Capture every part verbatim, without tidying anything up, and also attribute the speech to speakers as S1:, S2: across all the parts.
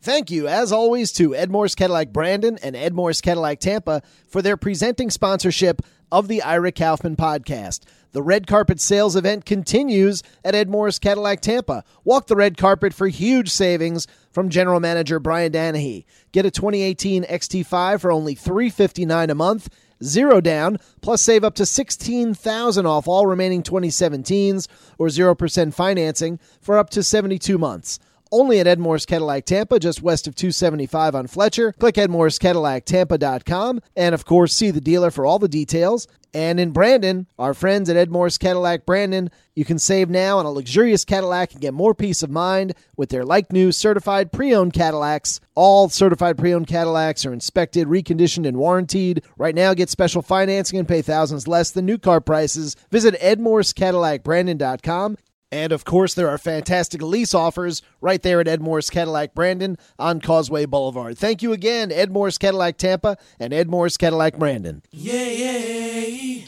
S1: Thank you, as always, to Ed Morse Cadillac Brandon and Ed Morse Cadillac Tampa for their presenting sponsorship of the Ira Kaufman podcast. The red carpet sales event continues at Ed Morse Cadillac Tampa. Walk the red carpet for huge savings from General Manager Brian Danahy. Get a twenty eighteen X T five for only three hundred fifty-nine dollars a month, zero down, plus save up to sixteen thousand dollars off all remaining twenty seventeens or zero percent financing for up to seventy-two months. Only at Ed Morse Cadillac Tampa, just west of two seventy-five on Fletcher. Click ed morse cadillac tampa dot com and, of course, see the dealer for all the details. And in Brandon, our friends at Ed Morse Cadillac Brandon, you can save now on a luxurious Cadillac and get more peace of mind with their like-new certified pre-owned Cadillacs. All certified pre-owned Cadillacs are inspected, reconditioned, and warranted. Right now, get special financing and pay thousands less than new car prices. Visit ed morse cadillac brandon dot com. And, of course, there are fantastic lease offers right there at Ed Morse Cadillac Brandon on Causeway Boulevard. Thank you again, Ed Morse Cadillac Tampa and Ed Morse Cadillac Brandon.
S2: Yeah, yeah,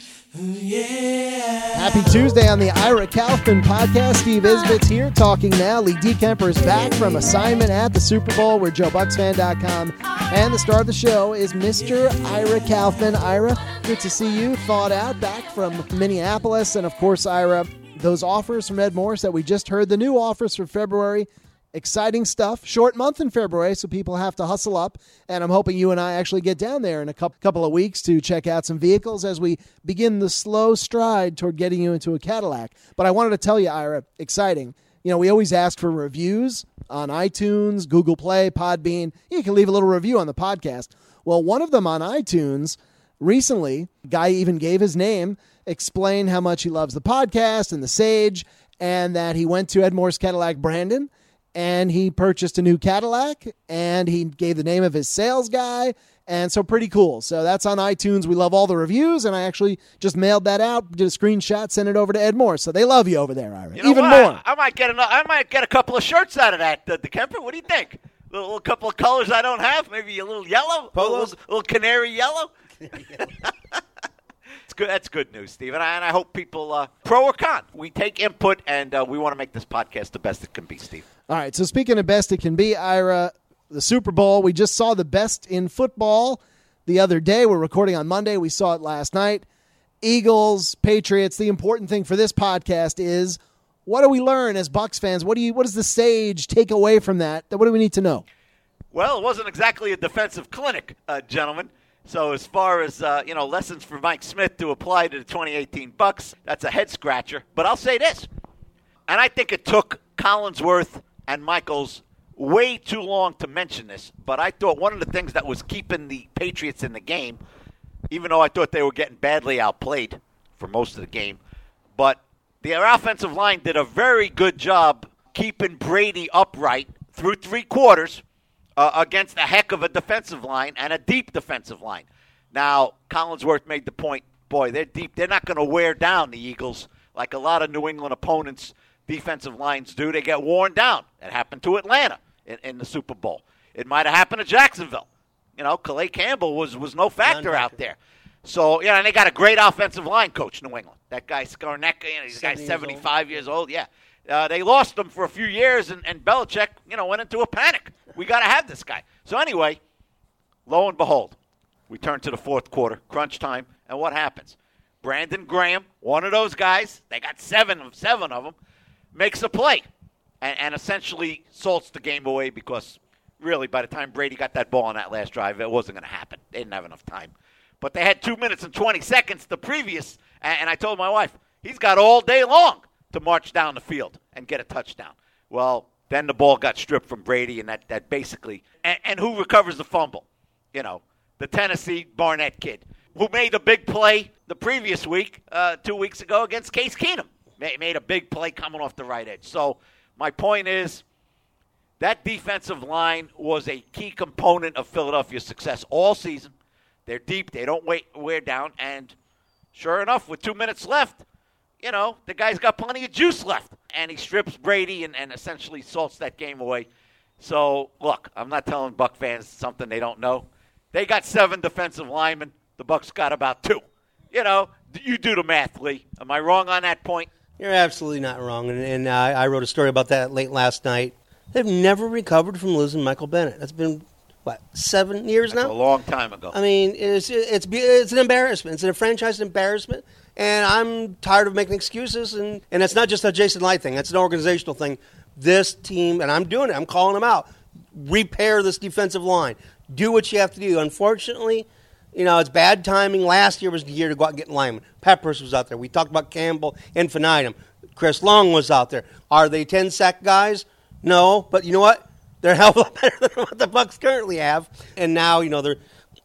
S2: yeah.
S1: Happy Tuesday on the Ira Kaufman podcast. Steve Isbit's here talking now. Lee DeKemper is back from assignment at the Super Bowl. We're Joe Bucks Fan dot com. And the star of the show is Mister Ira Kaufman. Ira, good to see you thawed out back from Minneapolis. And, of course, Ira, those offers from Ed Morse that we just heard, the new offers for February, exciting stuff. Short month in February, so people have to hustle up. And I'm hoping you and I actually get down there in a couple of weeks to check out some vehicles as we begin the slow stride toward getting you into a Cadillac. But I wanted to tell you, Ira, exciting. You know, we always ask for reviews on iTunes, Google Play, Podbean. You can leave a little review on the podcast. Well, one of them on iTunes recently, guy even gave his name, explain how much he loves the podcast and the Sage, and that he went to Ed Morse Cadillac Brandon, and he purchased a new Cadillac, and he gave the name of his sales guy, and so pretty cool. So that's on iTunes. We love all the reviews, and I actually just mailed that out, did a screenshot, sent it over to Ed Morse. So they love you over there, Ira.
S3: You know
S1: even
S3: what?
S1: more.
S3: I, I might get another, I might get a couple of shirts out of that, uh, DeKemper. What do you think? A little, little couple of colors I don't have, maybe a little yellow, a little, little canary yellow. It's good. That's good news, Steve. And I, and I hope people, uh, pro or con, we take input, and uh, we want to make this podcast the best it can be, Steve.
S1: All right, so speaking of best it can be, Ira, the Super Bowl, we just saw the best in football the other day. We're recording on Monday. We saw it last night. Eagles, Patriots. The important thing for this podcast is, what do we learn as Bucs fans? What do you? What does the Sage take away from that? What do we need to know?
S3: Well, it wasn't exactly a defensive clinic, uh, gentlemen. So as far as, uh, you know, lessons for Mike Smith to apply to the twenty eighteen Bucs, that's a head-scratcher. But I'll say this, and I think it took Collinsworth and Michaels way too long to mention this, but I thought one of the things that was keeping the Patriots in the game, even though I thought they were getting badly outplayed for most of the game, but their offensive line did a very good job keeping Brady upright through three quarters, Uh, against a heck of a defensive line and a deep defensive line. Now, Collinsworth made the point, boy, they're deep. They're not going to wear down the Eagles like a lot of New England opponents' defensive lines do. They get worn down. It happened to Atlanta in, in the Super Bowl. It might have happened to Jacksonville. You know, Calais Campbell was, was no factor out there. So, yeah, and they got a great offensive line coach, New England. That guy Skarnek, you know, he's guy seventy-five years old. Years old. Yeah. Uh, they lost him for a few years, and, and Belichick, you know, went into a panic. We got to have this guy. So anyway, lo and behold, we turn to the fourth quarter, crunch time, and what happens? Brandon Graham, one of those guys, they got seven of seven of them, makes a play and, and essentially salts the game away because really by the time Brady got that ball on that last drive, it wasn't going to happen. They didn't have enough time. But they had two minutes and twenty seconds the previous, and, and I told my wife, he's got all day long to march down the field and get a touchdown. Well, then the ball got stripped from Brady, and that, that basically and, – and who recovers the fumble? You know, the Tennessee Barnett kid who made a big play the previous week, uh, two weeks ago against Case Keenum. Made a big play coming off the right edge. So my point is that defensive line was a key component of Philadelphia's success all season. They're deep. They don't wait, wear down. And sure enough, with two minutes left, you know, the guy's got plenty of juice left. And he strips Brady and, and essentially salts that game away. So, look, I'm not telling Buck fans something they don't know. They got seven defensive linemen. The Bucks got about two. You know, you do the math, Lee. Am I wrong on that point?
S4: You're absolutely not wrong. And, and uh, I wrote a story about that late last night They've never recovered from losing Michael Bennett. That's been, what, seven years
S3: That's
S4: now?
S3: a long time ago.
S4: I mean, it's, it's, it's an embarrassment. It's a franchise embarrassment. And I'm tired of making excuses. And, and it's not just a Jason Light thing. It's an organizational thing. This team, and I'm doing it. I'm calling them out. Repair this defensive line. Do what you have to do. Unfortunately, you know, it's bad timing. Last year was the year to go out and get linemen. Peppers was out there. We talked about Campbell, infinitum. Chris Long was out there. Are they ten-sack guys? No. But you know what? They're a hell of a lot better than what the Bucs currently have. And now, you know, they're.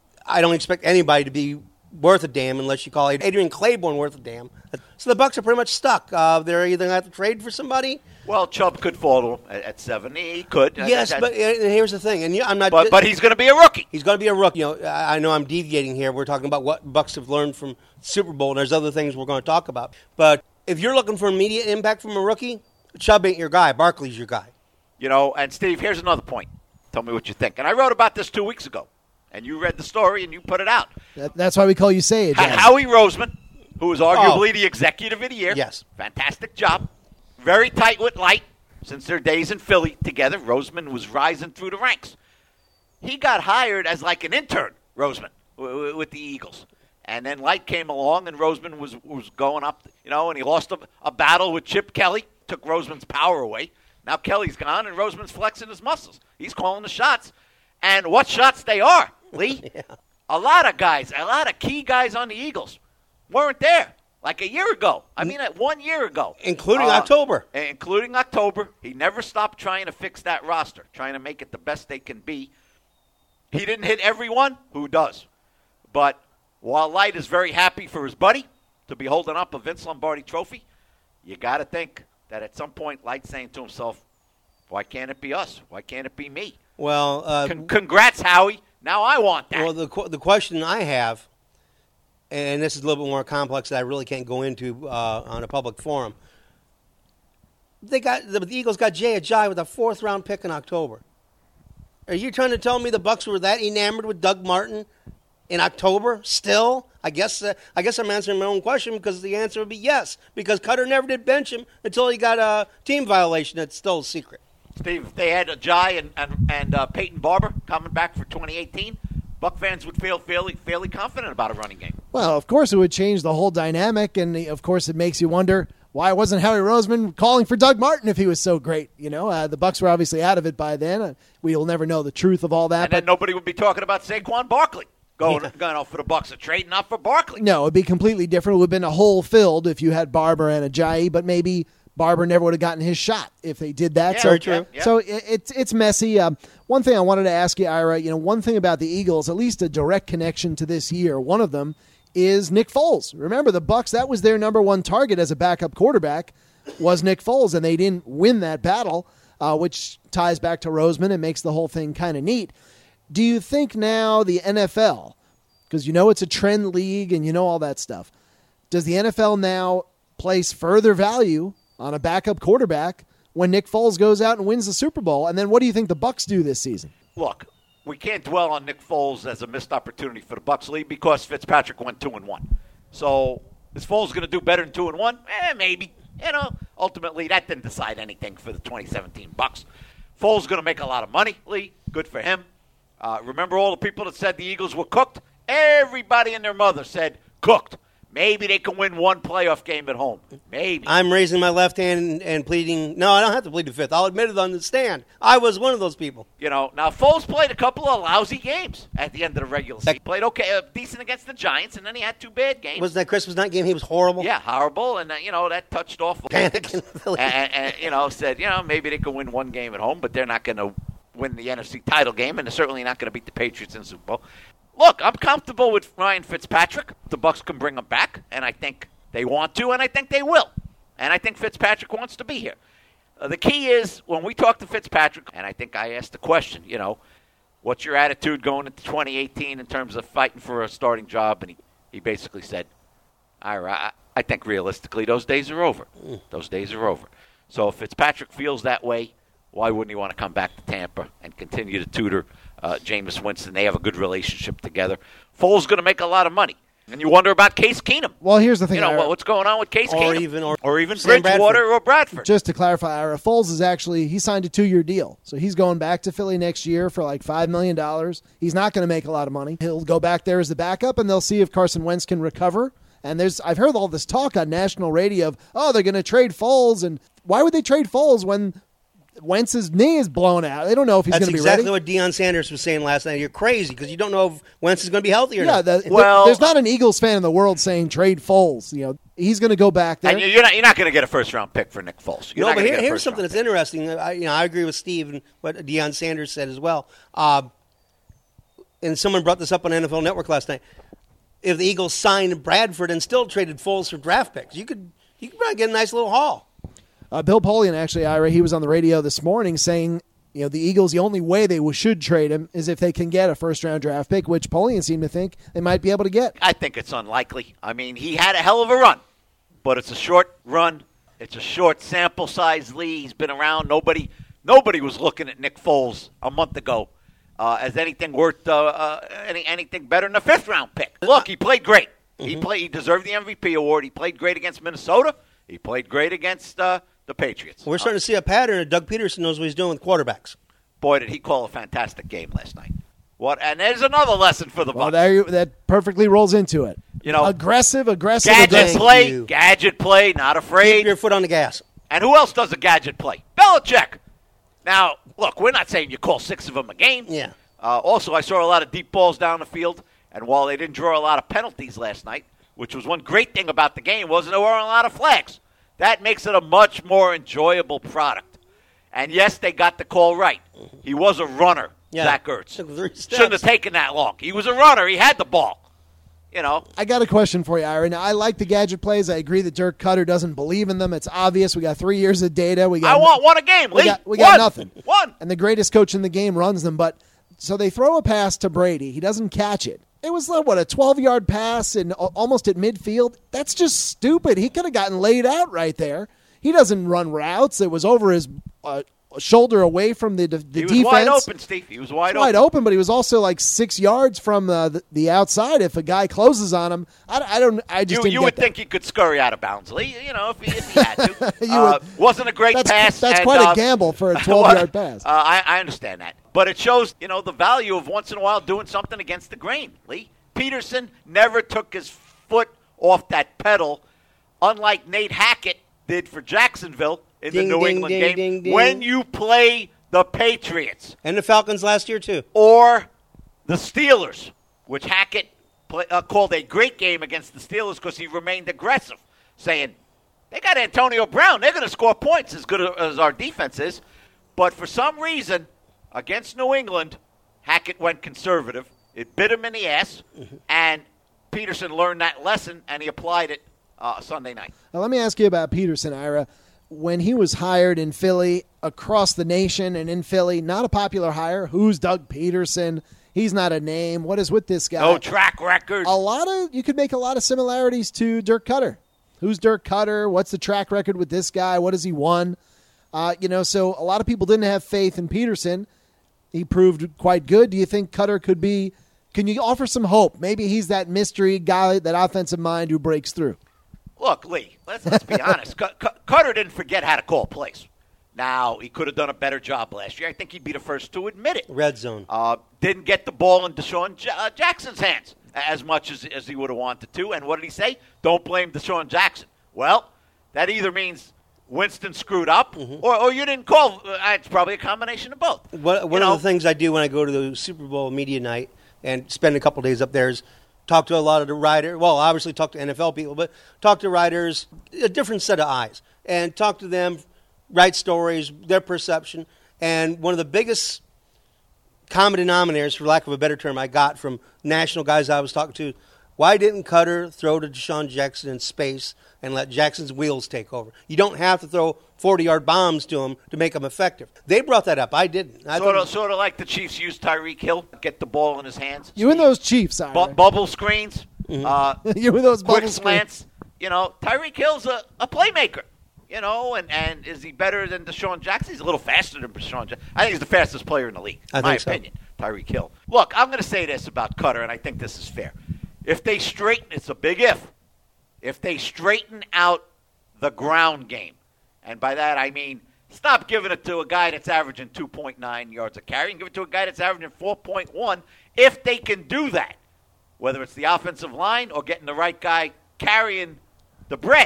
S4: I don't expect anybody to be worth a damn unless you call Adrian Claiborne worth a damn. So the Bucs are pretty much stuck. Uh, they're either going to have to trade for somebody.
S3: Well, Chubb could fall to him at, at seven. He could.
S4: Yes,
S3: that,
S4: but and here's the thing, and I'm not.
S3: But, but he's going to be a rookie.
S4: He's going to be a rookie. You know, I know I'm deviating here. We're talking about what Bucs have learned from Super Bowl, and there's other things we're going to talk about. But if you're looking for immediate impact from a rookie, Chubb ain't your guy. Barkley's your guy.
S3: You know, and Steve, here's another point. Tell me what you think. And I wrote about this two weeks ago, and you read the story and you put it out.
S1: That, that's why we call you Sage.
S3: H- Howie Roseman, who was arguably
S4: Oh.
S3: the executive of the year.
S4: Yes.
S3: Fantastic job. Very tight with Light. Since their days in Philly together, Roseman was rising through the ranks. He got hired as like an intern, Roseman, w- w- with the Eagles. And then Light came along, and Roseman was, was going up, you know, and he lost a, a battle with Chip Kelly, took Roseman's power away. Now Kelly's gone, and Roseman's flexing his muscles. He's calling the shots. And what shots they are, Lee.
S4: Yeah.
S3: A lot of guys, a lot of key guys on the Eagles weren't there. Like a year ago. I mean, one year ago.
S4: Including
S3: Uh,
S4: October.
S3: Including October. He never stopped trying to fix that roster, trying to make it the best they can be. He didn't hit everyone. Who does? But while Light is very happy for his buddy to be holding up a Vince Lombardi trophy, you got to think that at some point Light's saying to himself, why can't it be us? Why can't it be me?
S4: Well, uh,
S3: Con- congrats, Howie. Now I want that.
S4: well, the qu- the question I have, and this is a little bit more complex that I really can't go into uh, on a public forum. They got the, the Eagles got Jay Ajayi with a fourth round pick in October. Are you trying to tell me the Bucs were that enamored with Doug Martin in October? Still, I guess uh, I guess I'm answering my own question because the answer would be yes. Because Cutter never did bench him until he got a team violation that's still a secret.
S3: Steve, if they had Ajayi and and, and uh, Peyton Barber coming back for twenty eighteen, Buck fans would feel fairly fairly confident about a running game.
S1: Well, of course it would change the whole dynamic, and of course it makes you wonder why wasn't Howie Roseman calling for Doug Martin if he was so great? You know, uh, the Bucs were obviously out of it by then. Uh, we'll never know the truth of all that.
S3: And
S1: but
S3: then nobody would be talking about Saquon Barkley going
S4: Yeah.
S3: going off for the Bucs, a trade not for Barkley.
S1: no, it'd be completely different. It would have been a hole filled if you had Barber and Ajayi, but maybe Barber never would have gotten his shot if they did that.
S3: Yeah,
S1: so,
S4: Very true.
S3: yeah, yeah.
S1: so it, it's it's messy. Um, one thing I wanted to ask you, Ira, you know, one thing about the Eagles, at least a direct connection to this year, one of them is Nick Foles. Remember, the Bucs, that was their number one target as a backup quarterback, was Nick Foles, and they didn't win that battle, uh, which ties back to Roseman and makes the whole thing kind of neat. Do you think now the N F L, because you know it's a trend league and you know all that stuff, does the N F L now place further value on a backup quarterback when Nick Foles goes out and wins the Super Bowl? And then what do you think the Bucs do this season?
S3: Look, we can't dwell on Nick Foles as a missed opportunity for the Bucs league because Fitzpatrick went two and one. So is Foles going to do better than two and one? Eh, maybe. You know, ultimately that didn't decide anything for the twenty seventeen Bucs. Foles going to make a lot of money, Lee. Good for him. Uh, remember all the people that said the Eagles were cooked? Everybody and their mother said cooked. Maybe they can win one playoff game at home. Maybe.
S4: I'm raising my left hand and, and pleading. No, I don't have to plead the fifth. I'll admit it on the stand. I was one of those people.
S3: You know, now Foles played a couple of lousy games at the end of the regular season. He played okay, uh, decent against the Giants, and then he had two bad games.
S4: Wasn't that Christmas night game? He was horrible.
S3: Yeah, horrible, and uh, you know that touched off.
S4: Panic in Philly.
S3: and, and you know said, you know maybe they could win one game at home, but they're not going to win the N F C title game, and they're certainly not going to beat the Patriots in the Super Bowl. Look, I'm comfortable with Ryan Fitzpatrick. The Bucs can bring him back, and I think they want to, and I think they will. And I think Fitzpatrick wants to be here. Uh, the key is when we talk to Fitzpatrick, and I think I asked the question, you know, what's your attitude going into twenty eighteen in terms of fighting for a starting job? And he, he basically said, I, I think realistically those days are over. Those days are over. So if Fitzpatrick feels that way, why wouldn't he want to come back to Tampa and continue to tutor uh, Jameis Winston? They have a good relationship together. Foles going to make a lot of money. And you wonder about Case Keenum.
S1: Well, here's the thing.
S3: You know,
S1: Ira.
S3: what's going on with Case
S4: Or
S3: Keenum?
S4: even- or-
S3: or even
S4: Sam
S3: Bridgewater
S4: Bradford.
S3: or Bradford.
S1: Just to clarify, Ira, Foles is actually, he signed a two-year deal. So he's going back to Philly next year for like five million dollars. He's not going to make a lot of money. He'll go back there as the backup, and they'll see if Carson Wentz can recover. And there's, I've heard all this talk on national radio of, oh, they're going to trade Foles. And why would they trade Foles when Wentz's knee is blown out? They don't know if he's
S4: That's
S1: going to be
S4: exactly
S1: ready.
S4: what Deion Sanders was saying last night. You're crazy because you don't know if Wentz is going to be healthy or
S1: Yeah,
S4: not.
S1: the,
S3: Well-
S1: there's not an Eagles fan in the world saying trade Foles. You know, he's going to go back there.
S3: And you're not, you're not going to get a first-round pick for Nick Foles. You're
S4: no,
S3: not
S4: but
S3: gonna
S4: here,
S3: get a
S4: here's something
S3: first-round
S4: that's interesting. I, you know, I agree with Steve and what Deion Sanders said as well. Uh, and someone brought this up on N F L Network last night. If the Eagles signed Bradford and still traded Foles for draft picks, you could you could probably get a nice little haul.
S1: Uh, Bill Polian, actually, Ira, he was on the radio this morning saying, you know, the Eagles, the only way they should trade him is if they can get a first-round draft pick, which Polian seemed to think they might be able to get.
S3: I think it's unlikely. I mean, he had a hell of a run, but it's a short run. It's a short sample size league. He's been around. Nobody nobody was looking at Nick Foles a month ago uh, as anything worth uh, uh, any anything better than a fifth-round pick. Look, he played great. Mm-hmm. He played. He deserved the M V P award. He played great against Minnesota. He played great against uh, the Patriots.
S4: We're starting to see a pattern. Doug Peterson knows what he's doing with quarterbacks.
S3: Boy, did he call a fantastic game last night. What? And there's another lesson for the Bucs.
S1: Well, there you, that perfectly rolls into it.
S3: You know,
S1: aggressive, aggressive,
S3: gadget
S1: aggressive.
S3: play,
S4: you.
S3: gadget play, not afraid.
S4: Keep your foot on the gas.
S3: And who else does a gadget play? Belichick. Now, look, we're not saying you call six of them a game.
S4: Yeah.
S3: Uh, also, I saw a lot of deep balls down the field, and while they didn't draw a lot of penalties last night, which was one great thing about the game, was there weren't a lot of flags. That makes it a much more enjoyable product. And yes, they got the call right. He was a runner,
S4: Yeah.
S3: Zach Ertz.
S4: Took three steps.
S3: Shouldn't have taken that long. He was a runner. He had the ball. You know,
S1: I got a question for you, Ira. Now, I like the gadget plays. I agree that Dirk Cutter doesn't believe in them. It's obvious. We got three years of data. We got
S3: I want one a game, Lee.
S1: We got, we
S3: one.
S1: got nothing.
S3: One.
S1: And the greatest coach in the game runs them. But so they throw a pass to Brady. He doesn't catch it. It was, what, a twelve-yard pass and almost at midfield? That's just stupid. He could have gotten laid out right there. He doesn't run routes. It was over his uh, shoulder away from the, the
S3: He was
S1: defense.
S3: wide open, Steve. He was wide
S1: Wide
S3: open.
S1: open, but he was also like six yards from uh, the, the outside. If a guy closes on him, I, I don't. I just
S3: You,
S1: didn't
S3: you
S1: get
S3: would
S1: that.
S3: think he could scurry out of bounds, Lee. You know, if he, if he had to.
S1: You
S3: uh,
S1: would-
S3: wasn't a great
S1: That's,
S3: pass.
S1: that's
S3: and,
S1: quite
S3: uh,
S1: a gamble for a twelve-yard pass.
S3: Uh, I, I understand that, but it shows you know the value of once in a while doing something against the grain. Lee Peterson never took his foot off that pedal, unlike Nate Hackett did for Jacksonville in
S4: Ding,
S3: the New
S4: ding,
S3: England
S4: ding,
S3: game.
S4: ding, ding.
S3: When you play the Patriots
S4: And the Falcons last year, too.
S3: or the Steelers, which Hackett play, uh, called a great game against the Steelers because he remained aggressive, saying, they got Antonio Brown. They're going to score points as good as our defense is. But for some reason, against New England, Hackett went conservative. It bit him in the ass, mm-hmm. and Peterson learned that lesson, and he applied it uh, Sunday night.
S1: Now, let me ask you about Peterson, Ira. When he was hired in Philly, across the nation and in Philly, not a popular hire. Who's Doug Peterson? He's not a name. What is with this guy?
S3: No track record.
S1: A lot of you could make a lot of similarities to Dirk Cutter. Who's Dirk Cutter? What's the track record with this guy? What has he won? Uh, you know, so a lot of people didn't have faith in Peterson. He proved quite good. Do you think Cutter could be? Can you offer some hope? Maybe he's that mystery guy, that offensive mind who breaks through.
S3: Look, Lee, let's, let's be honest. C- C- Cutter didn't forget how to call plays. Now, he could have done a better job last year. I think he'd be the first to admit it.
S4: Red zone.
S3: Uh, didn't get the ball in Deshaun J- uh, Jackson's hands as much as, as he would have wanted to. And what did he say? Don't blame Deshaun Jackson. Well, that either means Winston screwed up mm-hmm. or, or you didn't call. Uh, it's probably a combination of both.
S4: What, one
S3: you
S4: of
S3: know?
S4: the things I do when I go to the Super Bowl media night and spend a couple days up there is talk to a lot of the writers. Well, obviously talk to N F L people, but talk to writers, a different set of eyes, and talk to them, write stories, their perception. And one of the biggest common denominators, for lack of a better term, I got from national guys I was talking to, why didn't Cutter throw to Deshaun Jackson in space and let Jackson's wheels take over? You don't have to throw forty-yard bombs to him to make them effective. They brought that up. I didn't. I
S3: Sort
S4: thought-
S3: of, sort of like the Chiefs used Tyreek Hill, get the ball in his hands.
S1: You and those Chiefs, Ira.
S3: Bu- bubble screens,
S4: Mm-hmm.
S3: uh,
S1: you and those
S3: quick
S1: bubble screens.
S3: slants. You know, Tyreek Hill's a, a playmaker. You know, and, and is he better than Deshaun Jackson? He's a little faster than Deshaun Jackson. I think he's the fastest player in the league, in
S4: I
S3: my
S4: think so.
S3: opinion, Tyreek Hill. Look, I'm going to say this about Cutter, and I think this is fair. if they straighten, it's a big if, if they straighten out the ground game, and by that I mean stop giving it to a guy that's averaging two point nine yards a carry and give it to a guy that's averaging four point one, if they can do that, whether it's the offensive line or getting the right guy carrying the bread,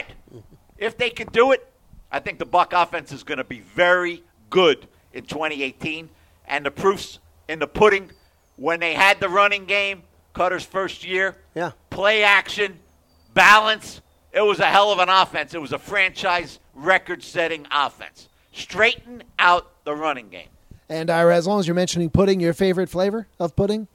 S3: if they can do it, I think the Buck offense is going to be very good in twenty eighteen, and the proof's in the pudding. When they had the running game, Cutter's first year,
S4: yeah,
S3: play action, balance, it was a hell of an offense. It was a franchise record-setting offense. Straighten out the running game.
S1: And Ira, as long as you're mentioning pudding, your favorite flavor of pudding?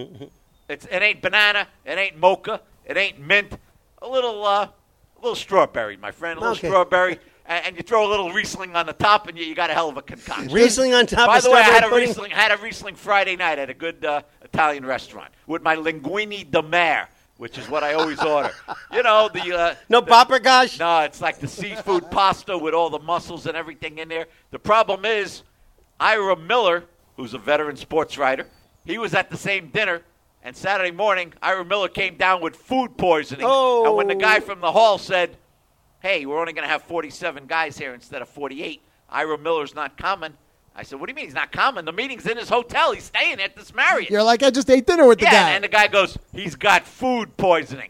S3: it's, it ain't banana, it ain't mocha, it ain't mint. A little, uh, a little strawberry, my friend. A little
S4: okay.
S3: strawberry. And you throw a little Riesling on the top, and you, you got a hell of a concoction.
S4: Riesling on top
S3: By
S4: of
S3: the way, I had a
S4: pudding?
S3: Riesling, had a Riesling Friday night at a good uh, Italian restaurant with my linguine de mare, which is what I always order. You know, the... Uh,
S4: no
S3: the,
S4: paprikash?
S3: No, it's like the seafood pasta with all the mussels and everything in there. The problem is, Ira Miller, who's a veteran sports writer, he was at the same dinner, and Saturday morning, Ira Miller came down with food poisoning.
S4: Oh.
S3: And when the guy from the hall said, hey, we're only going to have forty-seven guys here instead of forty-eight. Ira Miller's not coming. I said, what do you mean he's not coming? The meeting's in his hotel. He's staying at this Marriott.
S1: You're like, I just ate dinner with the
S3: yeah,
S1: guy.
S3: and the guy goes, he's got food poisoning.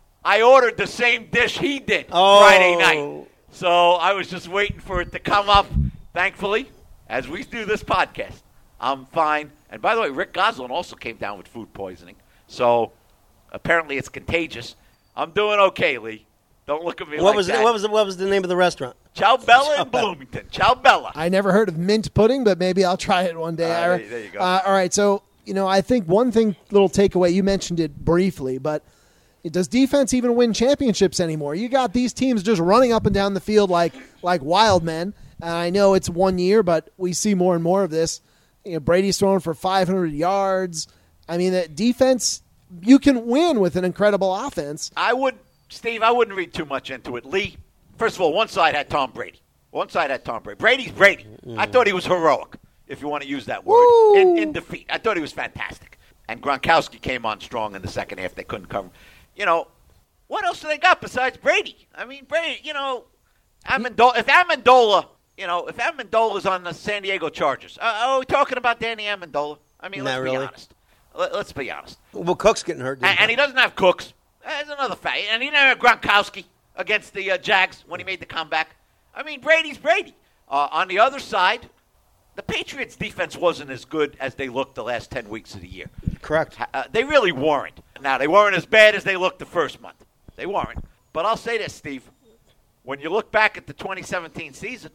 S3: I ordered the same dish he did
S4: oh.
S3: Friday night. So I was just waiting for it to come up. Thankfully, as we do this podcast, I'm fine. And by the way, Rick Goslin also came down with food poisoning. So apparently it's contagious. I'm doing okay, Lee. Don't look at me
S4: what
S3: like
S4: was
S3: that.
S4: The, what was the, what was the name of the restaurant?
S3: Ciao Bella in Bloomington. Ciao Bella.
S1: I never heard of mint pudding, but maybe I'll try it one day,
S3: Uh,
S1: Ira.
S3: there, there you go.
S1: Uh, all right, so, you know, I think one thing, little takeaway, you mentioned it briefly, but does defense even win championships anymore? You got these teams just running up and down the field like like wild men. And I know it's one year, but we see more and more of this. You know, Brady's throwing for five hundred yards. I mean, that defense, you can win with an incredible offense.
S3: I would, Steve, I wouldn't read too much into it. Lee, first of all, one side had Tom Brady. One side had Tom Brady. Brady's Brady. Mm. I thought he was heroic, if you want to use that word, in, in defeat. I thought he was fantastic. And Gronkowski came on strong in the second half. They couldn't cover. You know, what else do they got besides Brady? I mean, Brady, you know, Amendola, if Amendola, you know, if Amendola's on the San Diego Chargers, uh, are we talking about Danny Amendola? I mean, let's
S4: Not
S3: be
S4: really.
S3: honest. Let, let's be honest.
S4: Well, Cook's getting hurt.
S3: And, and he doesn't have Cooks. That's another fact. And he didn't have Gronkowski against the uh, Jags when he made the comeback. I mean, Brady's Brady. Uh, on the other side, the Patriots' defense wasn't as good as they looked the last ten weeks of the year.
S4: Correct.
S3: Uh, they really weren't. Now, they weren't as bad as they looked the first month. They weren't. But I'll say this, Steve. When you look back at the twenty seventeen season,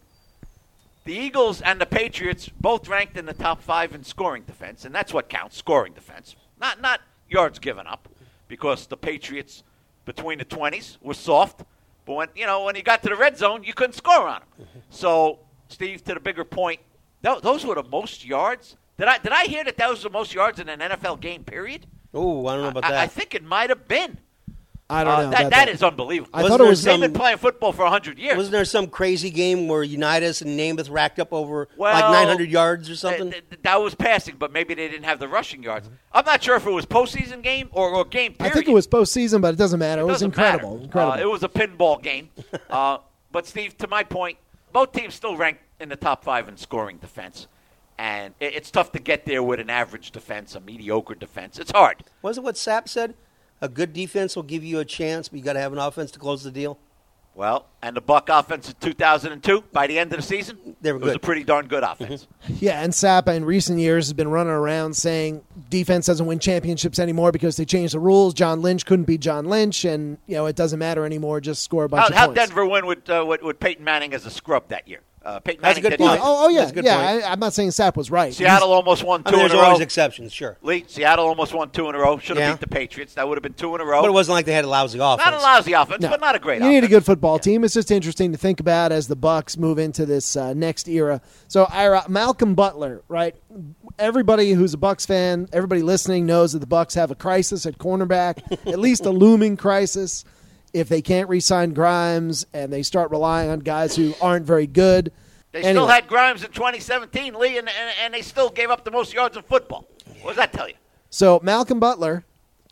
S3: the Eagles and the Patriots both ranked in the top five in scoring defense, and that's what counts, scoring defense. Not not yards given up, because the Patriots between the twenties were soft. But when you know when you got to the red zone, you couldn't score on them. Mm-hmm. So, Steve, to the bigger point, th- those were the most yards. Did I did I hear that those were the most yards in an N F L game? Period.
S4: Oh, I don't know about
S3: I,
S4: that.
S3: I think it might have been.
S1: I don't
S3: Uh,
S1: know.
S3: that
S1: about
S3: that is unbelievable.
S1: I
S4: Wasn't
S1: thought it
S4: there
S1: was
S4: some-
S3: They've been playing football for one hundred years.
S4: Wasn't there some crazy game where Unitas and Namath racked up over
S3: Well,
S4: like nine hundred yards or something?
S3: Th- th- that was passing, but maybe they didn't have the rushing yards. I'm not sure if it was postseason game or, or game period.
S1: I think it was postseason, but it doesn't matter. It,
S3: It
S1: was
S3: doesn't
S1: incredible.
S3: matter.
S1: Incredible.
S3: Uh, it was a pinball game. uh, but, Steve, to my point, both teams still ranked in the top five in scoring defense. And it, it's tough to get there with an average defense, a mediocre defense. It's hard.
S4: Wasn't what Sapp said? A good defense will give you a chance, but you got to have an offense to close the deal.
S3: Well, and the Buck offense in two thousand two, by the end of the season,
S4: They were
S3: it was
S4: good.
S3: a pretty darn good offense.
S1: Yeah, and Sappa in recent years has been running around saying defense doesn't win championships anymore because they changed the rules. John Lynch couldn't be John Lynch, and you know it doesn't matter anymore. Just score a bunch
S3: How,
S1: of
S3: how
S1: points.
S3: Denver win with, uh, with with Peyton Manning as a scrub that year? Uh, Peyton
S4: That's a
S3: Manning
S4: good
S3: did
S4: point.
S3: not-
S1: Oh, oh yeah,
S4: That's a good
S1: yeah.
S4: point.
S1: I, I'm not saying Sapp was right.
S3: Seattle almost won
S4: I
S3: two
S4: mean,
S3: in
S4: there's
S3: a row.
S4: always exceptions, sure.
S3: Lee, Seattle almost won two in a row. Should have
S4: Yeah.
S3: beat the Patriots. That would have been two in a row.
S4: But it wasn't like they had a lousy offense.
S3: Not a lousy offense,
S1: No.
S3: but not a great
S1: You
S3: offense.
S1: need a good football team. It's just interesting to think about as the Bucks move into this uh, next era. So, Ira, Malcolm Butler, right? Everybody who's a Bucks fan, everybody listening knows that the Bucks have a crisis at cornerback, at least a looming crisis. If they can't re-sign Grimes and they start relying on guys who aren't very good.
S3: They
S1: Anyway.
S3: still had Grimes in twenty seventeen, Lee, and, and, and they still gave up the most yards in football. What does that tell you?
S1: So Malcolm Butler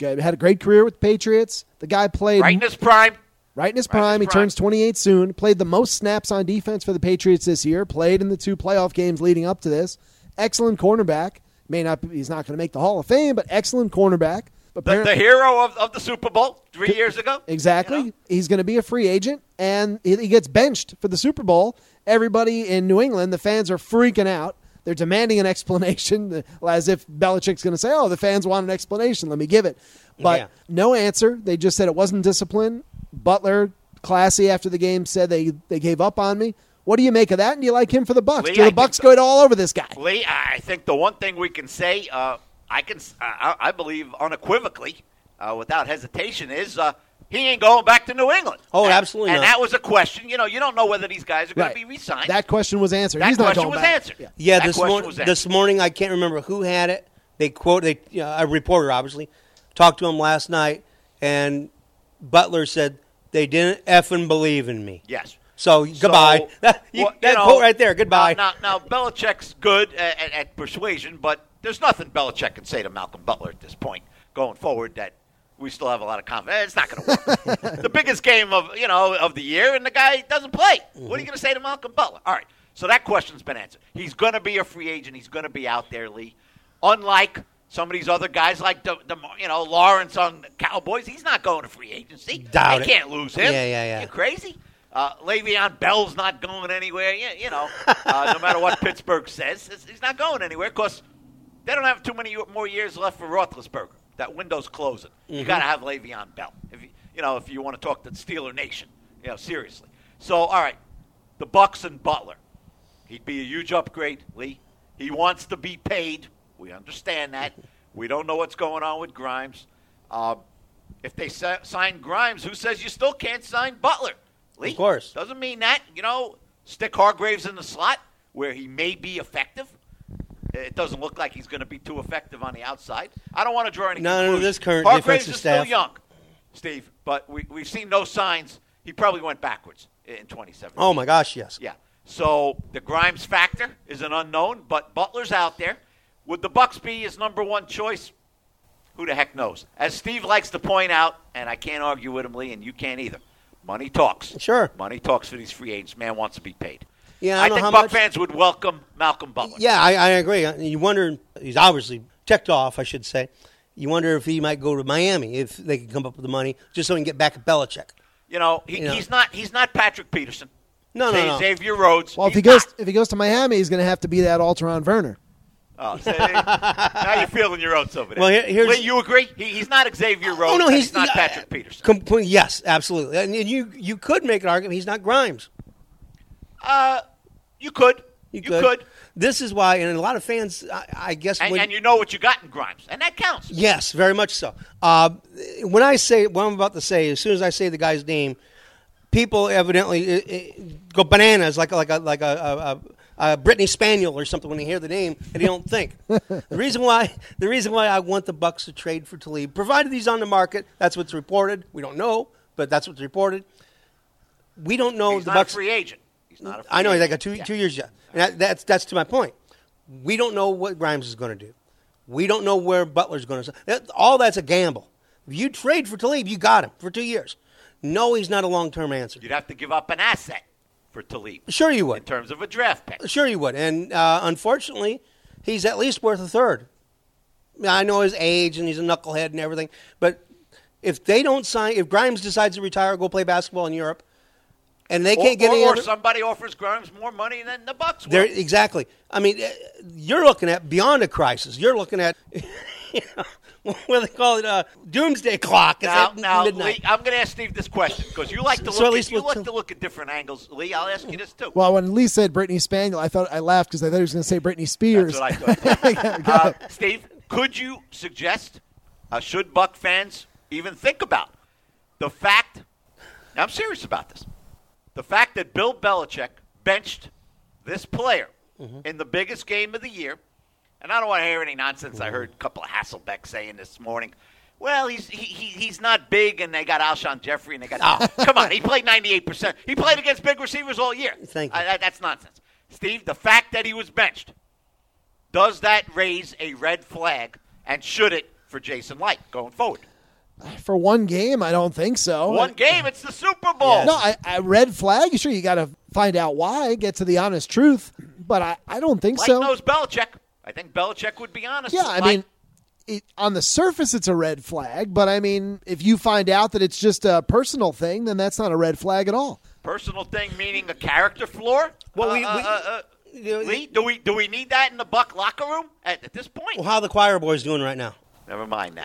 S1: had a great career with the Patriots. The guy played
S3: Right in his prime.
S1: Right in his
S3: Right in
S1: prime.
S3: his
S1: He
S3: prime.
S1: turns twenty-eight soon. Played the most snaps on defense for the Patriots this year. Played in the two playoff games leading up to this. Excellent cornerback. May not. He's not going to make the Hall of Fame, but excellent cornerback.
S3: The,
S1: Apparently,
S3: the hero of, of the Super Bowl three years ago.
S1: exactly.
S3: You know?
S1: He's going to be a free agent, and he, he gets benched for the Super Bowl. Everybody in New England, the fans are freaking out. They're demanding an explanation, as if Belichick's going to say, oh, the fans want an explanation. Let me give it. But
S4: Yeah.
S1: no answer. They just said it wasn't discipline. Butler, classy after the game, said they, they gave up on me. What do you make of that? And do you like him for the Bucs?
S3: Lee,
S1: do
S3: I
S1: the
S3: think
S1: Bucs
S3: so.
S1: go all over this guy?
S3: Lee, I think the one thing we can say, uh, I can, I, I believe unequivocally, uh, without hesitation, is uh, he ain't going back to New England.
S4: Oh,
S3: and,
S4: absolutely
S3: And
S4: not.
S3: that was a question. You know, you don't know whether these guys are going
S1: Right.
S3: to be re-signed.
S1: That question was answered.
S3: That
S1: He's not
S3: question
S1: going
S3: was
S1: back.
S3: answered.
S1: Yeah.
S4: Yeah,
S3: That
S4: this,
S3: question
S4: mor-
S3: was answered.
S4: this morning, I can't remember who had it. They quote, they, you know, a reporter, obviously, talked to him last night, and Butler said, they didn't effing believe in me.
S3: Yes.
S4: So, goodbye. That, you,
S3: well, you
S4: that
S3: know,
S4: quote right there, goodbye.
S3: Now, now, now Belichick's good at, at, at persuasion, but there's nothing Belichick can say to Malcolm Butler at this point going forward that we still have a lot of confidence. It's not going to work. The biggest game of you know of the year, and the guy doesn't play.
S4: Mm-hmm.
S3: What are you going to say to Malcolm Butler? All right, so that question's been answered. He's going to be a free agent. He's going to be out there, Lee. Unlike some of these other guys like the, the you know Lawrence on the Cowboys, he's not going to free agency.
S4: Doubt
S3: they
S4: it.
S3: can't lose him.
S4: Yeah, yeah, yeah.
S3: You crazy? Uh, Le'Veon Bell's not going anywhere. You, you know, uh, no matter what Pittsburgh says, it's- he's not going anywhere because they don't have too many more years left for Roethlisberger. That window's closing.
S4: Mm-hmm.
S3: You got to have Le'Veon Bell if you, you know if you want to talk to Steeler Nation. You know, seriously. So, all right, the Bucs and Butler. He'd be a huge upgrade, Lee. He wants to be paid. We understand that. We don't know what's going on with Grimes. Uh, if they sa- sign Grimes, who says you still can't sign Butler? Lee,
S4: Of course.
S3: Doesn't mean that. You know, stick Hargraves in the slot where he may be effective. It doesn't look like he's going to be too effective on the outside. I don't want to draw any
S4: No, no,
S3: conclusions.
S4: this current
S3: Hargraves
S4: defensive
S3: is
S4: staff-
S3: still young, Steve, but we, we've seen no signs. He probably went backwards in twenty seventeen.
S4: Oh, my gosh, yes.
S3: Yeah. So the Grimes factor is an unknown, but Butler's out there. Would the Bucs be his number one choice? Who the heck knows? As Steve likes to point out, and I can't argue with him, Lee, and you can't either. Money talks.
S4: Sure.
S3: Money talks for these free agents. Man wants to be paid.
S4: Yeah, I
S3: I
S4: don't
S3: think
S4: know how
S3: Buck
S4: much-
S3: fans would welcome Malcolm Butler.
S4: Yeah, I, I agree. You wonder, he's obviously checked off, I should say. You wonder if he might go to Miami if they could come up with the money just so he can get back at Belichick.
S3: You know, he,
S4: You know.
S3: he's not he's not Patrick Peterson.
S4: No, no,
S3: Say
S4: no.
S3: Xavier Rhodes.
S1: Well, if
S3: He's
S1: he goes
S3: not.
S1: if he goes to Miami, he's going to have to be that Alteron Werner.
S3: Oh, say, now you're feeling your oats over there.
S4: Well, here- here's-
S3: Lee, you agree? He, he's not Xavier Rhodes.
S4: Oh, no,
S3: and
S4: he's,
S3: he's not
S4: uh,
S3: Patrick Peterson.
S4: Complete, yes, absolutely. And you you could make an argument he's not Grimes.
S3: Uh, you could.
S4: You,
S3: You could.
S4: This is why, and a lot of fans, I, I guess,
S3: And,
S4: when,
S3: and you know what you got in Grimes, and that counts.
S4: yes, very much so. Uh, when I say what I'm about to say, as soon as I say the guy's name, people evidently uh, uh, go bananas, like a, like a like a, a, a Brittany Spaniel or something when they hear the name and they don't think. the reason why the reason why I want the Bucs to trade for Talib, provided he's on the market, that's what's reported. We don't know, but that's what's reported. We don't know
S3: He's
S4: the
S3: not
S4: Bucs.
S3: a free agent. He's not a free
S4: I know he's
S3: agent.
S4: like a two
S3: Yeah.
S4: two years yet, and that, that's that's to my point. We don't know what Grimes is going to do. We don't know where Butler's going to. That, all that's a gamble. If you trade for Talib, you got him for two years. No, he's not a long term answer.
S3: You'd have to give up an asset for Talib
S4: Sure, you
S3: in
S4: would.
S3: terms of a draft pick.
S4: Sure, you would. And uh, unfortunately, he's at least worth a third. Now, I know his age and he's a knucklehead and everything, but if they don't sign, if Grimes decides to retire, go play basketball in Europe, and they
S3: Or,
S4: can't get
S3: or,
S4: any
S3: or
S4: other,
S3: somebody offers Grimes more money than the Bucs
S4: There,
S3: will.
S4: exactly. I mean, eh, you're looking at beyond a crisis. You're looking at, you know, what do they call it, a doomsday clock. It's
S3: Now,
S4: at
S3: now
S4: midnight.
S3: Lee, I'm going to ask Steve this question because you like to
S4: So
S3: look.
S4: at
S3: at,
S4: least
S3: you
S4: we'll
S3: like
S4: t-
S3: to look at different angles, Lee. I'll ask you this too.
S1: Well, when Lee said Brittany Spaniel, I thought I laughed because I thought he was going to say Britney Spears.
S3: That's what I thought. uh, Steve, could you suggest, uh, should Buck fans even think about the fact? Now, I'm serious about this. The fact that Bill Belichick benched this player
S4: Mm-hmm.
S3: in the biggest game of the year, and I don't want to hear any nonsense. I heard a couple of Hasselbeck saying this morning. Well, he's he, he he's not big, and they got Alshon Jeffrey, and they got. Oh, come on, he played ninety-eight percent. He played against big receivers all year.
S4: Thank you.
S3: I, that, that's nonsense, Steve. The fact that he was benched, does that raise a red flag, and should it for Jason Light going forward?
S1: For one game, I don't think so.
S3: One game, it's the Super Bowl.
S1: No, I, I red flag. Sure, you got to find out why, get to the honest truth. But I, I don't think
S3: Mike
S1: so.
S3: knows Belichick. I think Belichick would be honest.
S1: Yeah, I
S3: Mike.
S1: mean, it, on the surface, it's a red flag. But, I mean, if you find out that it's just a personal thing, then that's not a red flag at all.
S3: Personal thing meaning a character flaw?
S4: Well,
S3: uh,
S4: we-
S3: uh,
S4: we-
S3: uh, uh,
S4: you know,
S3: Lee, do we do we need that in the Buck locker room at, at this point?
S4: Well, how are the choir boys doing right now?
S3: Never mind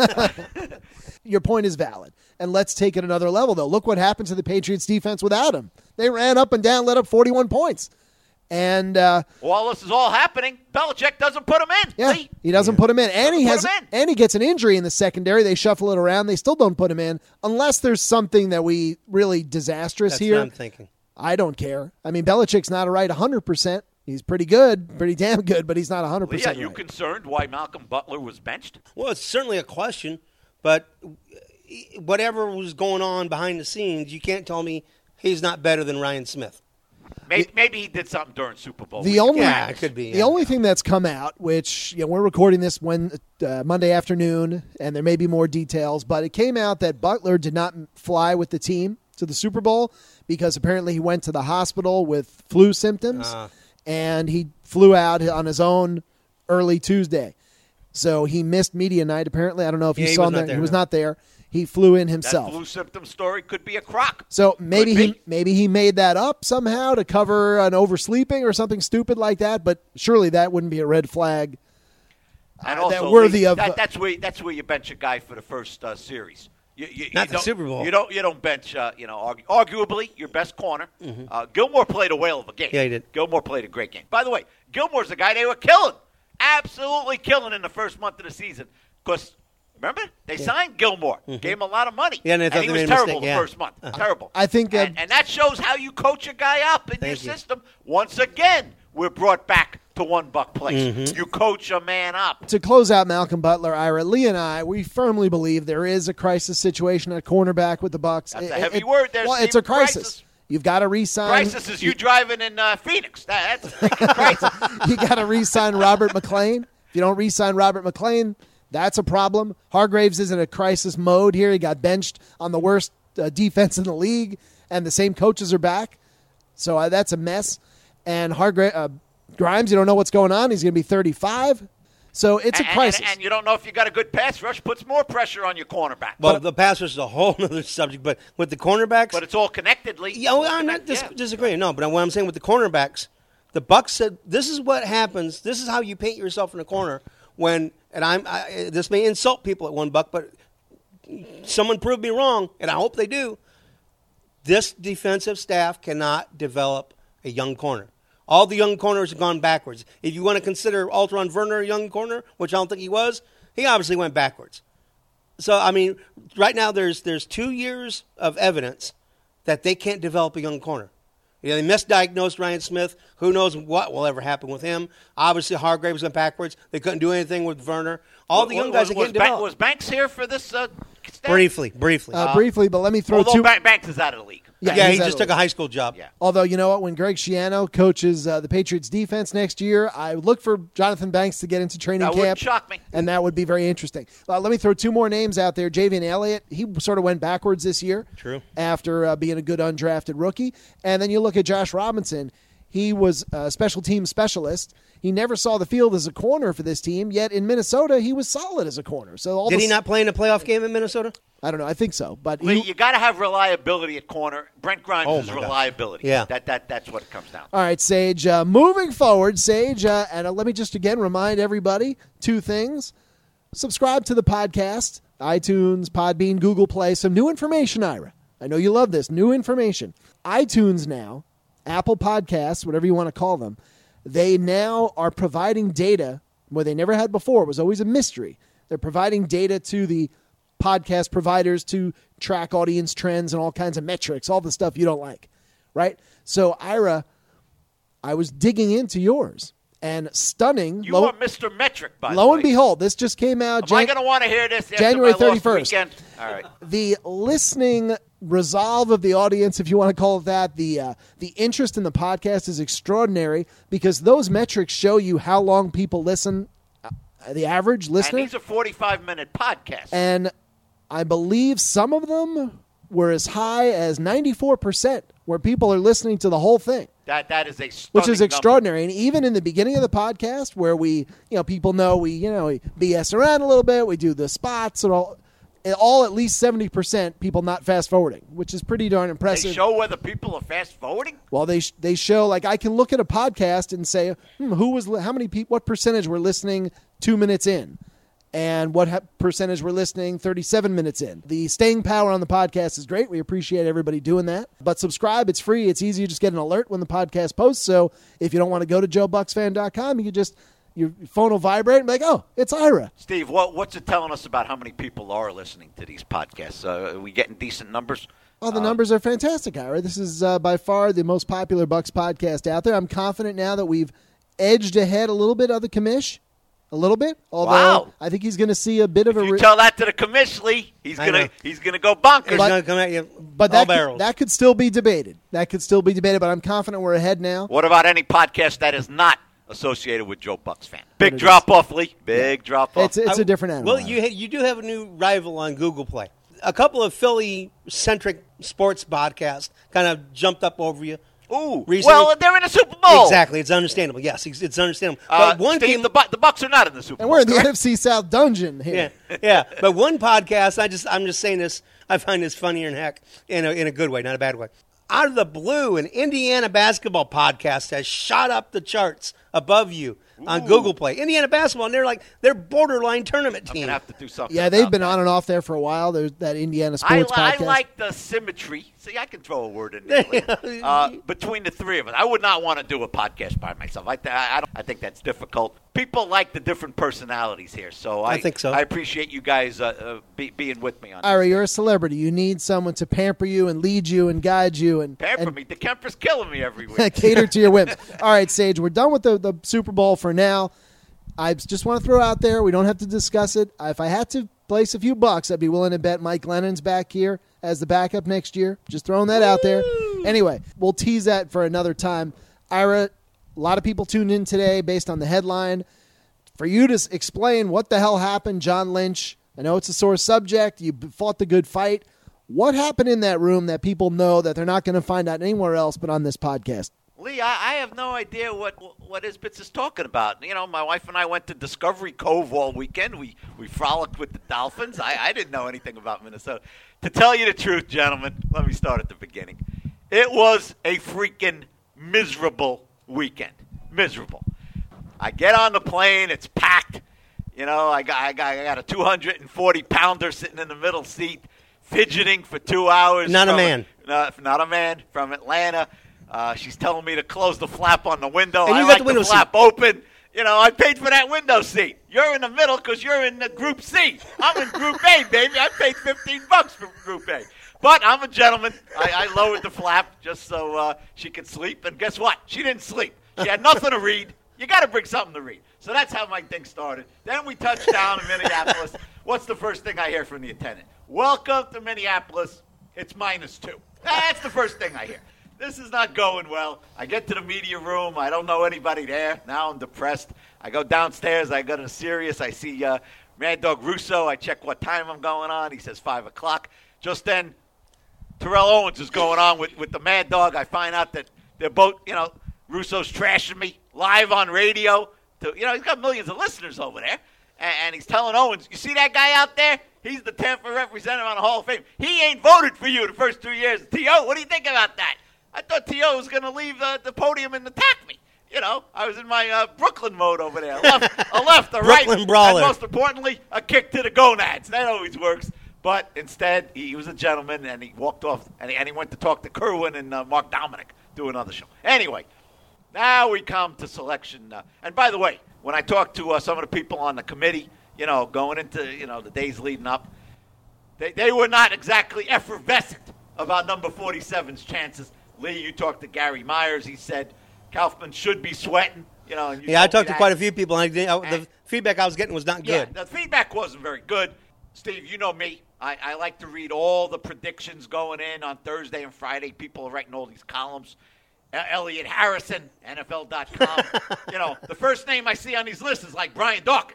S3: that.
S1: Your point is valid. And let's take it another level, though. Look what happened to the Patriots defense without him. They ran up and down, let up forty-one points. And, uh,
S3: While this is all happening, Belichick doesn't put him in.
S1: yeah,
S3: Lee.
S1: he doesn't put him in. And he,
S3: Doesn't
S1: has,
S3: put him in.
S1: and he gets an injury in the secondary. They shuffle it around. They still don't put him in unless there's something that we really disastrous
S4: That's
S1: here.
S4: what I'm thinking.
S1: I don't care. I mean, Belichick's not a right one hundred percent. He's pretty good, pretty damn good, but he's not one hundred
S3: Lee, are
S1: percent
S3: you
S1: right.
S3: concerned why Malcolm Butler was benched?
S4: Well, it's certainly a question, but whatever was going on behind the scenes, you can't tell me he's not better than Ryan Smith.
S3: Maybe, maybe he did something during Super Bowl.
S1: The
S3: week.
S1: only
S4: Yeah, it could be.
S1: the
S4: yeah.
S1: only thing that's come out, which you know, we're recording this when uh, Monday afternoon, and there may be more details, but it came out that Butler did not fly with the team to the Super Bowl because apparently he went to the hospital with flu symptoms,
S4: Uh.
S1: and he flew out on his own early Tuesday. So he missed media night. Apparently, I don't know if
S4: Yeah,
S1: you
S4: he
S1: saw
S4: was
S1: him
S4: not
S1: there.
S4: there,
S1: He was
S4: no.
S1: not there. He flew in
S3: That
S1: himself.
S3: flu symptom story could be a crock.
S1: So maybe
S3: Could
S1: he
S3: be.
S1: maybe he made that up somehow to cover an oversleeping or something stupid like that. But surely that wouldn't be a red flag.
S3: And
S1: uh,
S3: also,
S1: that worthy
S3: Lee,
S1: of
S3: that, that's where that's where you bench a guy for the first uh, series. You, you,
S4: Not
S3: you
S4: the
S3: don't-
S4: Super Bowl.
S3: You don't you don't bench. Uh, you know, argu- arguably your best corner. Uh, Gilmore played a whale of a game.
S4: Yeah, he did.
S3: Gilmore played a great game. By the way, Gilmore's the guy they were killing, absolutely killing in the first month of the season. Because remember they signed Gilmore, gave him a lot of money,
S4: Yeah, and they thought
S3: he
S4: they
S3: was
S4: made a
S3: terrible
S4: mistake,
S3: the
S4: yeah.
S3: first month. Terrible.
S1: I think that-
S3: and, and that shows how you coach a guy up in
S4: Thank
S3: your
S4: you.
S3: system. Once again, we're brought back to one buck place.
S4: Mm-hmm.
S3: You coach a man up.
S1: To close out Malcolm Butler, Ira, Lee and I, we firmly believe there is a crisis situation at cornerback with the Bucks.
S3: That's a
S1: It-
S3: heavy
S1: it-
S3: word there,
S1: Well, it's a
S3: Steve.
S1: crisis.
S3: Crisis.
S1: You've got to re-sign.
S3: Crisis is you driving in uh, Phoenix. That, that's a freaking crisis.
S1: You got to re-sign Robert McClain. If you don't re-sign Robert McClain, that's a problem. Hargraves is in a crisis mode here. He got benched on the worst uh, defense in the league, and the same coaches are back. So uh, that's a mess. And Hargra- uh, Grimes, you don't know what's going on. He's going to be thirty-five. So it's a
S3: And-
S1: crisis.
S3: And, and you don't know if you got a good pass rush, puts more pressure on your cornerback.
S4: Well, the pass rush is a whole other subject, but with the cornerbacks,
S3: But it's all connectedly.
S4: yeah, well, I'm not dis-
S3: Yeah.
S4: disagreeing. No, but what I'm saying with the cornerbacks, the Bucks said this is what happens. This is how you paint yourself in a corner when. And I'm I, this may insult people at one buck, but someone proved me wrong, and I hope they do. This defensive staff cannot develop a young corner. All the young corners have gone backwards. If you want to consider Alteron Werner a young corner, which I don't think he was, he obviously went backwards. So, I mean, right now there's there's two years of evidence that they can't develop a young corner. You know, they misdiagnosed Ryan Smith. Who knows what will ever happen with him? Obviously, Hargraves went backwards. They couldn't do anything with Werner. All the young guys that
S3: was,
S4: can't
S3: Ban-
S4: develop.
S3: was Banks here for this? Uh, staff?
S4: Briefly, briefly.
S1: uh, briefly, but let me throw
S3: Although
S1: two.
S3: Ban- Banks is out of the league.
S1: Yeah,
S4: yeah,
S1: he's
S4: he
S1: out
S4: just
S1: of
S4: took
S1: the
S4: a high school job.
S3: Yeah.
S1: Although, you know what? When Greg Schiano coaches uh, the Patriots defense next year, I would look for Jonathan Banks to get into training
S3: That
S1: camp.
S3: wouldn't shock me.
S1: And that would be very interesting. Uh, let me throw two more names out there. Javian Elliott, he sort of went backwards this year.
S4: True.
S1: After uh, being a good undrafted rookie. And then you look at Josh Robinson. He was a special team specialist. He never saw the field as a corner for this team, yet in Minnesota, he was solid as a corner. So all
S4: Did
S1: this-
S4: he not play in a playoff game in Minnesota?
S1: I don't know. I think so. But
S3: Lee,
S1: he,
S3: you got to have reliability at corner. Brent Grimes
S4: Oh,
S3: is
S4: my God.
S3: reliability.
S4: Yeah.
S3: That that that's what it comes down to.
S1: All right, Sage. Uh, moving forward, Sage, uh, and uh, let me just again remind everybody two things. Subscribe to the podcast, iTunes, Podbean, Google Play. Some new information, Ira. I know you love this. New information. iTunes now, Apple Podcasts, whatever you want to call them, they now are providing data where they never had before. It was always a mystery. They're providing data to the podcast providers to track audience trends and all kinds of metrics, all the stuff you don't like, right? So, Ira, I was digging into yours, and stunning.
S3: You
S1: lo,
S3: are Mister Metric, by the
S1: lo
S3: way.
S1: and behold, this just came out.
S3: Am I
S1: Jan-
S3: going to want to hear this after
S1: January
S3: my lost
S1: thirty-first.
S3: weekend? All right.
S1: the listening resolve of the audience, if you want to call it that, the uh, the interest in the podcast is extraordinary because those metrics show you how long people listen, uh, the average listener.
S3: And these are forty-five minute podcasts.
S1: And I believe some of them were as high as ninety-four percent where people are listening to the whole thing.
S3: That That is a stunning
S1: Which is extraordinary.
S3: number.
S1: And even in the beginning of the podcast where we, you know, people know we, you know, we B S around a little bit, we do the spots and all, all at least seventy percent people not fast forwarding, which is pretty darn impressive.
S3: They show whether people are fast forwarding?
S1: Well, they sh- they show, like, I can look at a podcast and say, hmm, who was li- how many people, what percentage were listening two minutes in, and what ha- percentage were listening thirty-seven minutes in. The staying power on the podcast is great. We appreciate everybody doing that. But subscribe, it's free. It's easy. You just get an alert when the podcast posts. So if you don't want to go to joe bucks fan dot com, you can just, your phone will vibrate and be like, oh, it's Ira.
S3: Steve, what, what's it telling us about how many people are listening to these podcasts? Uh, are we getting decent numbers?
S1: Oh, the
S3: Uh,
S1: numbers are fantastic, Ira. This is uh, by far the most popular Bucks podcast out there. I'm confident now that we've edged ahead a little bit of the commish. A little bit. Although
S3: Wow.
S1: I think he's going to see a bit of
S3: If
S1: a...
S3: you
S1: Re-
S3: tell that to the commish, Lee, he's
S4: I
S3: gonna
S4: know.
S3: he's gonna go bonkers.
S4: It's
S1: But-
S4: going to come at you
S1: but
S4: all
S1: that
S4: barrels.
S1: could, that could still be debated. That could still be debated, but I'm confident we're ahead now.
S3: What about any podcast that is not associated with Joe Bucks fan? Big
S1: it is.
S3: drop off, Lee. Big drop off.
S1: It's, it's
S4: I-
S1: a different animal.
S4: Well, you ha- you do have a new rival on Google Play. A couple of Philly-centric sports podcasts kind of jumped up over you.
S3: Ooh,
S4: recently-
S3: well, they're in the Super Bowl.
S4: Exactly, it's understandable. Yes, it's it's understandable.
S3: Uh,
S4: but one
S3: Steve,
S4: came,
S3: the, Bu- the Bucks are not in the Super
S1: and
S3: Bowl.
S1: we're in the
S3: correct?
S1: N F C South dungeon here.
S4: yeah, yeah. But one podcast, I just I'm just saying this. I find this funnier than heck in a in a good way, not a bad way. Out of the blue, an Indiana basketball podcast has shot up the charts above you on
S3: Ooh.
S4: Google Play. Indiana basketball, and they're like they're borderline tournament
S3: I'm
S4: team.
S3: gonna have to do something.
S1: Yeah, they've
S3: about
S1: been
S3: that.
S1: on and off there for a while. There's that Indiana
S3: I,
S1: sports
S3: li- I
S1: podcast.
S3: like the symmetry. See, I can throw a word in there. Lee. uh, between the three of us, I would not want to do a podcast by myself. I, th- I, don't, I think that's difficult. People like the different personalities here, so I,
S4: I think so.
S3: I appreciate you guys uh, uh, be, being with me on this.
S1: Ira, you're a celebrity. You need someone to pamper you and lead you and guide you and,
S3: Pamper
S1: and
S3: me. The Kemper's killing me every week.
S1: cater to your whims. All right, Sage, we're done with the, the Super Bowl for now. I just want to throw out there, we don't have to discuss it. If I had to place a few bucks, I'd be willing to bet Mike Lennon's back here as the backup next year. Just throwing that out there. Anyway, we'll tease that for another time. Ira, a lot of people tuned in today based on the headline. For you to s- explain what the hell happened, John Lynch, I know it's a sore subject. You b- fought the good fight. What happened in that room that people know that they're not going to find out anywhere else but on this podcast?
S3: Lee, I, I have no idea what what Isbitz is talking about. You know, my wife and I went to Discovery Cove all weekend. We we frolicked with the Dolphins. I, I didn't know anything about Minnesota. To tell you the truth, gentlemen, let me start at the beginning. It was a freaking miserable weekend. Miserable. I get on the plane. It's packed. You know, I got I got, I got a two hundred forty pounder sitting in the middle seat, fidgeting for two hours.
S4: Not a
S3: from-
S4: man.
S3: Not, not a man from Atlanta. Uh, she's telling me to close the flap on the window.
S4: And
S3: I
S4: you got
S3: like
S4: the window
S3: flap open. You know, I paid for that window seat. You're in the middle because you're in the Group C. I'm in Group A, baby. I paid fifteen bucks for Group A. But I'm a gentleman. I, I lowered the flap just so uh, she could sleep. And guess what? She didn't sleep. She had nothing to read. You got to bring something to read. So that's how my thing started. Then we touched down in Minneapolis. What's the first thing I hear from the attendant? Welcome to Minneapolis. It's minus two. That's the first thing I hear. This is not going well. I get to the media room. I don't know anybody there. Now I'm depressed. I go downstairs. I go to Sirius. I see uh, Mad Dog Russo. I check what time I'm going on. He says five o'clock. Just then, Terrell Owens is going on with, with the Mad Dog. I find out that they're both, you know, Russo's trashing me live on radio. To, you know, he's got millions of listeners over there. And, and he's telling Owens, you see that guy out there? He's the Tampa representative on the Hall of Fame. He ain't voted for you the first two years. T O, what do you think about that? I thought T O was going to leave uh, the podium and attack me. You know, I was in my uh, Brooklyn mode over there. A left, a left, a right.
S4: Brooklyn brawler.
S3: And most importantly, a kick to the gonads. That always works. But instead, he was a gentleman, and he walked off, and he, and he went to talk to Kerwin and uh, Mark Dominic, do another show. Anyway, now we come to selection. Uh, and by the way, when I talked to uh, some of the people on the committee, you know, going into, you know, the days leading up, they, they were not exactly effervescent about number forty-seven's chances. Lee, you talked to Gary Myers. He said Kaufman should be sweating. You know, and you
S4: Yeah, I
S3: told me
S4: talked to
S3: that.
S4: quite a few people, and I, I, the
S3: And-
S4: feedback I was getting was not
S3: Yeah,
S4: good.
S3: the feedback wasn't very good. Steve, you know me. I, I like to read all the predictions going in on Thursday and Friday. People are writing all these columns. Uh, Elliot Harrison, N F L dot com. You know, the first name I see on these lists is like Brian Dawkins.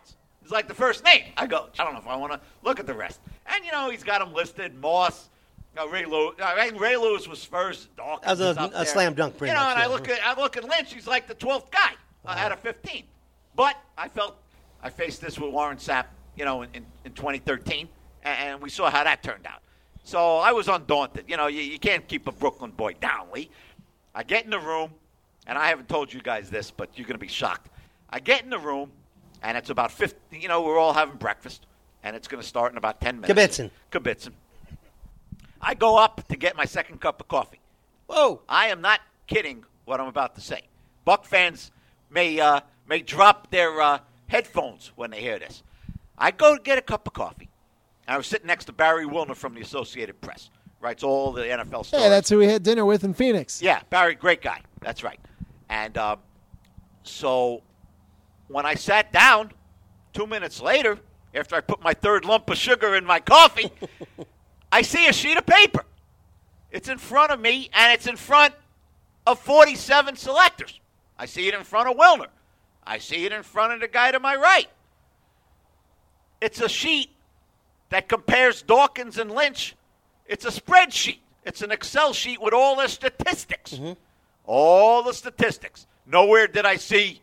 S3: is like the first name. I go, I don't know if I want to look at the rest. And, you know, he's got them listed. Moss, uh, Ray Lewis. Uh, Ray Lewis was first. Dawkins
S4: That was
S3: is up
S4: a, a
S3: there.
S4: slam dunk, pretty
S3: You know,
S4: much.
S3: and I
S4: yeah.
S3: look at I look at Lynch. He's like the twelfth guy uh, out of fifteen. But I felt I faced this with Warren Sapp, you know, in, in, in twenty thirteen, and we saw how that turned out. So I was undaunted. You know, you, you can't keep a Brooklyn boy down, Lee. I get in the room, and I haven't told you guys this, but you're going to be shocked. I get in the room, and it's about fifty. You know, we're all having breakfast, and it's going to start in about ten minutes.
S4: Kibitzin.
S3: Kibitzin. I go up to get my second cup of coffee.
S4: Whoa.
S3: I am not kidding what I'm about to say. Buck fans may uh, may drop their uh, headphones when they hear this. I go to get a cup of coffee. I was sitting next to Barry Wilner from the Associated Press. Writes all the N F L stories.
S1: Yeah, that's who we had dinner with in Phoenix.
S3: Yeah, Barry, great guy. That's right. And uh, so when I sat down, two minutes later, after I put my third lump of sugar in my coffee, I see a sheet of paper. It's in front of me, and it's in front of forty-seven selectors. I see it in front of Wilner. I see it in front of the guy to my right. It's a sheet that compares Dawkins and Lynch. It's a spreadsheet. It's an Excel sheet with all the statistics. Mm-hmm. All the statistics. Nowhere did I see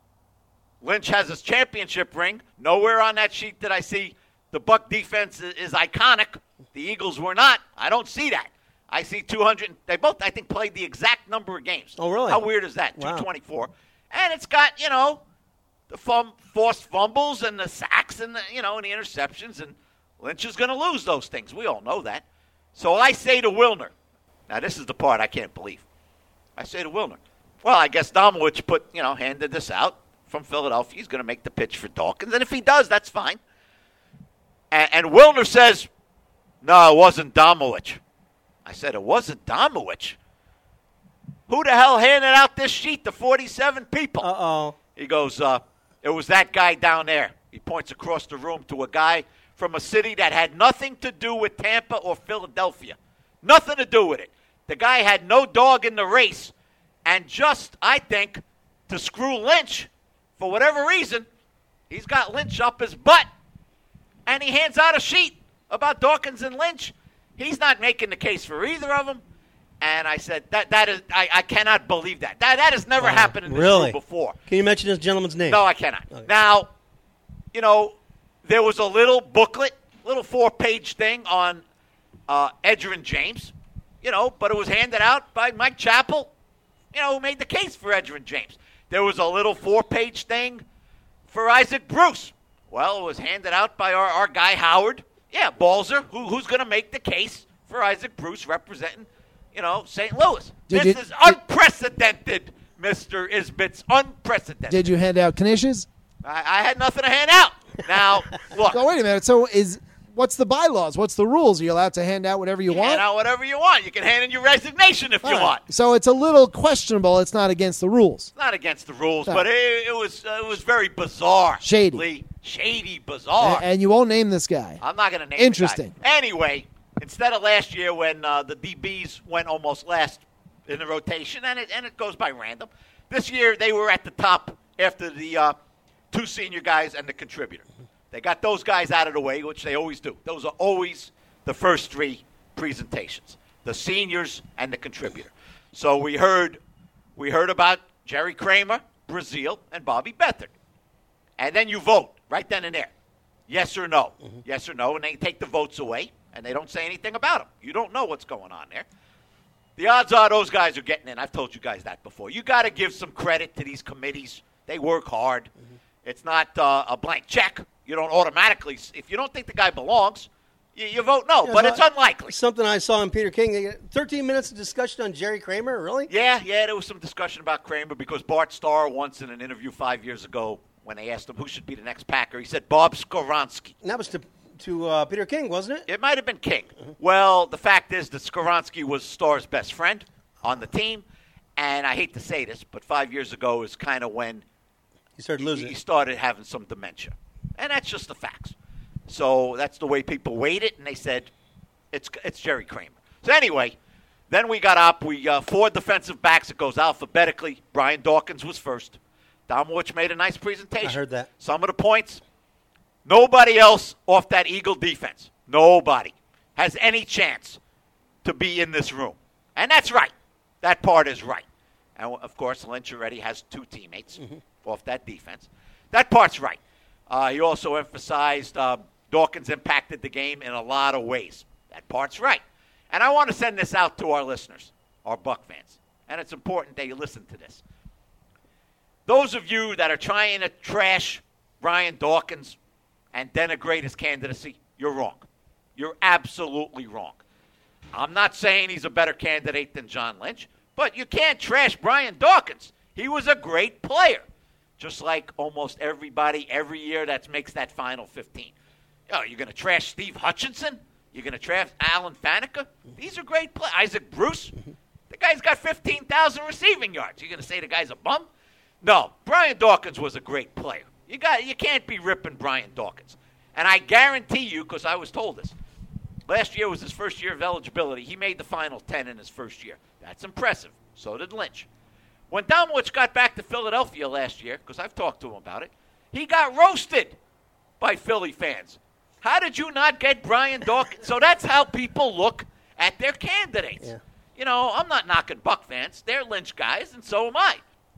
S3: Lynch has his championship ring. Nowhere on that sheet did I see the Buck defense is, is iconic. The Eagles were not. I don't see that. I see two hundred. They both, I think, played the exact number of games.
S4: Oh, really?
S3: How weird is that?
S4: Wow.
S3: two twenty-four. And it's got, you know, the fum, forced fumbles and the sacks and, the, you know, and the interceptions. And Lynch is going to lose those things. We all know that. So I say to Wilner, now this is the part I can't believe. I say to Wilner, well, I guess Domowitch put, you know, handed this out from Philadelphia. He's going to make the pitch for Dawkins. And if he does, that's fine. And, and Wilner says, no, it wasn't Domowitch. I said, it wasn't Domowitch. Who the hell handed out this sheet to forty-seven people?
S4: Uh-oh.
S3: He goes, uh, it was that guy down there. He points across the room to a guy from a city that had nothing to do with Tampa or Philadelphia. Nothing to do with it. The guy had no dog in the race. And just, I think, to screw Lynch, for whatever reason, he's got Lynch up his butt. And he hands out a sheet about Dawkins and Lynch. He's not making the case for either of them. And I said, that that is, I, I cannot believe that. That that has never
S4: Oh,
S3: happened in this
S4: really?
S3: room before.
S4: Can you mention this gentleman's name?
S3: No, I cannot.
S4: Okay.
S3: Now, you know, there was a little booklet, little four-page thing on uh, Edgerrin James, you know, but it was handed out by Mike Chappell, you know, who made the case for Edgerrin James. There was a little four-page thing for Isaac Bruce. Well, it was handed out by our, our guy Howard. Yeah, Balzer, who, who's going to make the case for Isaac Bruce representing, you know, Saint Louis.
S1: Did
S3: this
S1: you-
S3: is
S1: did-
S3: unprecedented, Mister Isbitz, unprecedented.
S1: Did you hand out knishes?
S3: I, I had nothing to hand out. Now, look,
S1: So wait a minute. So is what's the bylaws? What's the rules? Are you allowed to hand out whatever you want?
S3: hand out whatever you want. You can hand in your resignation if
S1: All
S3: you
S1: right.
S3: want.
S1: So it's a little questionable. It's not against the rules.
S3: Not against the rules,
S1: No.
S3: but it, it was uh, it was very bizarre.
S1: Shady.
S3: Lee. Shady, bizarre.
S1: A- and you won't name this guy.
S3: I'm not going to name
S1: Interesting.
S3: the guy. Anyway, instead of last year when uh, the D Bs went almost last in the rotation, and it, and it goes by random, this year they were at the top after the uh, two senior guys and the contributor. They got those guys out of the way, which they always do. Those are always the first three presentations, the seniors and the contributor. So we heard we heard about Jerry Kramer, Brazil, and Bobby Beathard. And then you vote right then and there. Yes or no. Mm-hmm. Yes or no, and they take the votes away, and they don't say anything about them. You don't know what's going on there. The odds are those guys are getting in. I've told you guys that before. You got to give some credit to these committees. They work hard. Mm-hmm. It's not uh, a blank check. You don't automatically, if you don't think the guy belongs, you, you vote no,
S4: Yeah,
S3: but
S4: so
S3: it's unlikely.
S4: Something I saw in Peter King. They got thirteen minutes of discussion on Jerry Kramer, really?
S3: Yeah, yeah, there was some discussion about Kramer because Bart Starr once in an interview five years ago when they asked him who should be the next Packer, he said Bob Skoronski.
S4: And that was to, to uh, Peter King, wasn't it?
S3: It might have been King. Well, the fact is that Skoronski was Starr's best friend on the team, and I hate to say this, but five years ago is kind of when
S4: He started losing.
S3: he started having some dementia. And that's just the facts. So that's the way people weighed it, and they said it's it's Jerry Kramer. So anyway, then we got up. We uh, four defensive backs. It goes alphabetically. Brian Dawkins was first. Domowitch made a nice presentation.
S4: I heard that.
S3: Some of the points Nobody else off that Eagle defense, nobody, has any chance to be in this room. And that's right. That part is right. And, of course, Lynch already has two teammates mm-hmm. off that defense. That part's right. Uh, he also emphasized uh, Dawkins impacted the game in a lot of ways. That part's right. And I want to send this out to our listeners, our Buck fans. And it's important that you listen to this. Those of you that are trying to trash Brian Dawkins and denigrate his candidacy, you're wrong. You're absolutely wrong. I'm not saying he's a better candidate than John Lynch, but you can't trash Brian Dawkins. He was a great player, just like almost everybody every year that makes that final fifteen. Oh, you're going to trash Steve Hutchinson? You're going to trash Alan Faneca? These are great players. Isaac Bruce? The guy's got fifteen thousand receiving yards. You're going to say the guy's a bum? No, Brian Dawkins was a great player. You got, you can't be ripping Brian Dawkins. And I guarantee you, because I was told this, last year was his first year of eligibility. He made the final ten in his first year. That's impressive. So did Lynch. When Domowitch got back to Philadelphia last year, because I've talked to him about it, he got roasted by Philly fans. How did you not get Brian Dawkins? So that's how people look at their candidates. Yeah. You know, I'm not knocking Buck fans. They're Lynch guys, and so am I.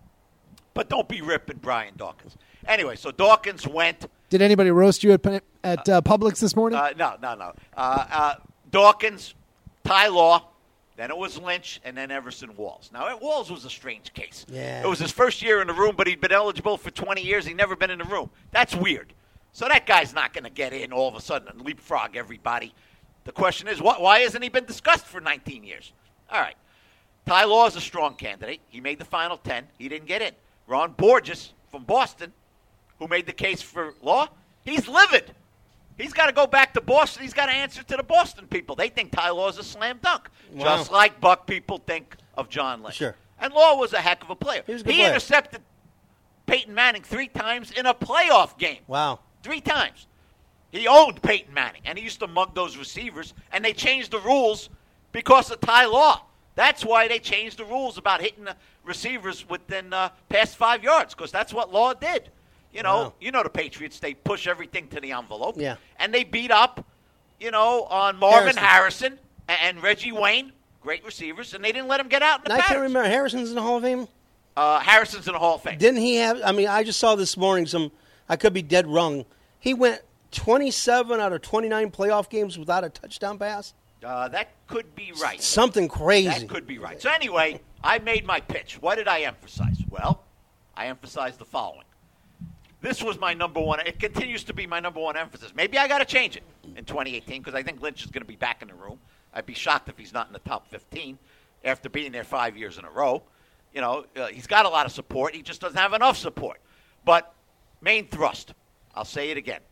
S3: But don't be ripping Brian Dawkins. Anyway, so Dawkins went.
S1: Did anybody roast you at at uh, Publix this morning?
S3: Uh, no, no, no. Uh, uh, Dawkins, Ty Law, then it was Lynch, and then Everson Walls. Now, Walls was a strange case.
S4: Yeah.
S3: It was his first year in the room, but he'd been eligible for twenty years. He'd never been in the room. That's weird. So that guy's not going to get in all of a sudden and leapfrog everybody. The question is, wh- why hasn't he been discussed for nineteen years? All right. Ty Law is a strong candidate. He made the final ten. He didn't get in. Ron Borges from Boston, who made the case for Law, he's livid. He's got to go back to Boston. He's got to answer to the Boston people. They think Ty Law is a slam dunk, wow. just like Buck people think of John Lynch.
S4: Sure.
S3: And Law was a heck of a player.
S4: He was a good
S3: he
S4: player.
S3: intercepted Peyton Manning three times in a playoff game.
S4: Wow.
S3: Three times. He owned Peyton Manning, and he used to mug those receivers, and they changed the rules because of Ty Law. That's why they changed the rules about hitting the receivers within uh, past five yards, because that's what Law did. You know,
S4: wow.
S3: you know the Patriots, they push everything to the envelope.
S4: Yeah.
S3: And they beat up, you know, on Marvin
S4: Harrison,
S3: Harrison and, and Reggie Wayne, great receivers, and they didn't let him get out in the
S4: I
S3: patterns.
S4: can't remember. Harrison's in the Hall of Fame?
S3: Uh, Harrison's in the Hall of Fame.
S4: Didn't he have – I mean, I just saw this morning some – I could be dead wrong. He went twenty-seven out of twenty-nine playoff games without a touchdown pass?
S3: Uh, that could be right.
S4: Something crazy.
S3: That could be right. So anyway, I made my pitch. What did I emphasize? Well, I emphasized the following. This was my number one. It continues to be my number one emphasis. Maybe I got to change it in twenty eighteen because I think Lynch is going to be back in the room. I'd be shocked if he's not in the top fifteen after being there five years in a row. You know, uh, he's got a lot of support. He just doesn't have enough support. But main thrust, I'll say it again.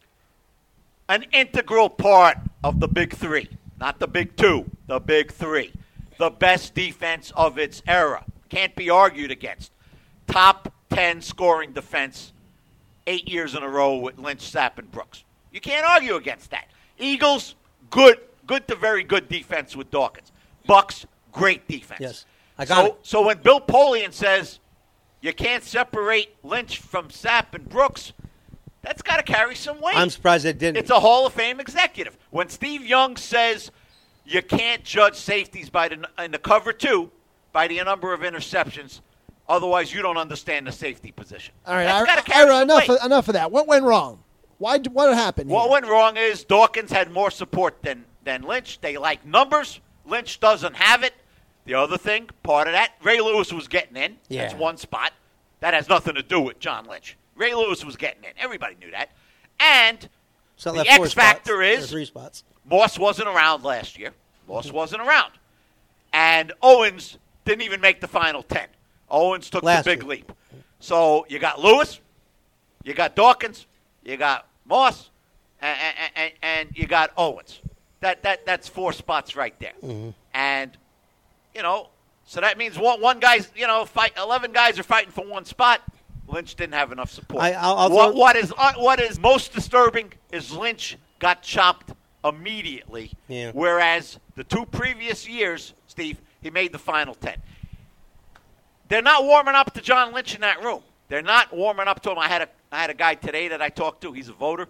S3: An integral part of the big three, not the big two, the big three. The best defense of its era. Can't be argued against. Top ten scoring defense eight years in a row with Lynch, Sapp, and Brooks. You can't argue against that. Eagles, good, good to very good defense with Dawkins. Bucks, great defense.
S4: Yes, I got
S3: so,
S4: it.
S3: So when Bill Polian says you can't separate Lynch from Sapp and Brooks, that's got to carry some weight.
S4: I'm surprised it didn't.
S3: It's a Hall of Fame executive. When Steve Young says you can't judge safeties by the in the cover two by the number of interceptions, otherwise you don't understand the safety position.
S1: All right,
S3: That's
S1: I,
S3: gotta carry
S1: Ira,
S3: some
S1: enough,
S3: weight.
S1: of, enough of that. What went wrong? Why? What happened?
S3: What
S1: here?
S3: went wrong is Dawkins had more support than, than Lynch. They like numbers. Lynch doesn't have it. The other thing, part of that, Ray Lewis was getting in.
S4: Yeah.
S3: That's one spot. That has nothing to do with John Lynch. Ray Lewis was getting in. Everybody knew that. And
S4: So
S3: the
S4: left four
S3: X factor
S4: spots, or
S3: is
S4: three spots.
S3: Moss wasn't around last year. Moss wasn't around. And Owens didn't even make the final ten. Owens took
S4: Last
S3: the big
S4: year.
S3: leap. So you got Lewis, you got Dawkins, you got Moss, and, and, and you got Owens. That that That's four spots right there.
S4: Mm-hmm.
S3: And, you know, so that means one, one guy's, you know, fight, eleven guys are fighting for one spot. Lynch didn't have enough support.
S4: I- I'll- I'll
S3: what,
S4: throw-
S3: what is uh, what is most disturbing is Lynch got chopped immediately,
S4: Yeah.
S3: whereas the two previous years, Steve, he made the final ten. They're not warming up to John Lynch in that room. They're not warming up to him. I had a I had a guy today that I talked to. He's a voter.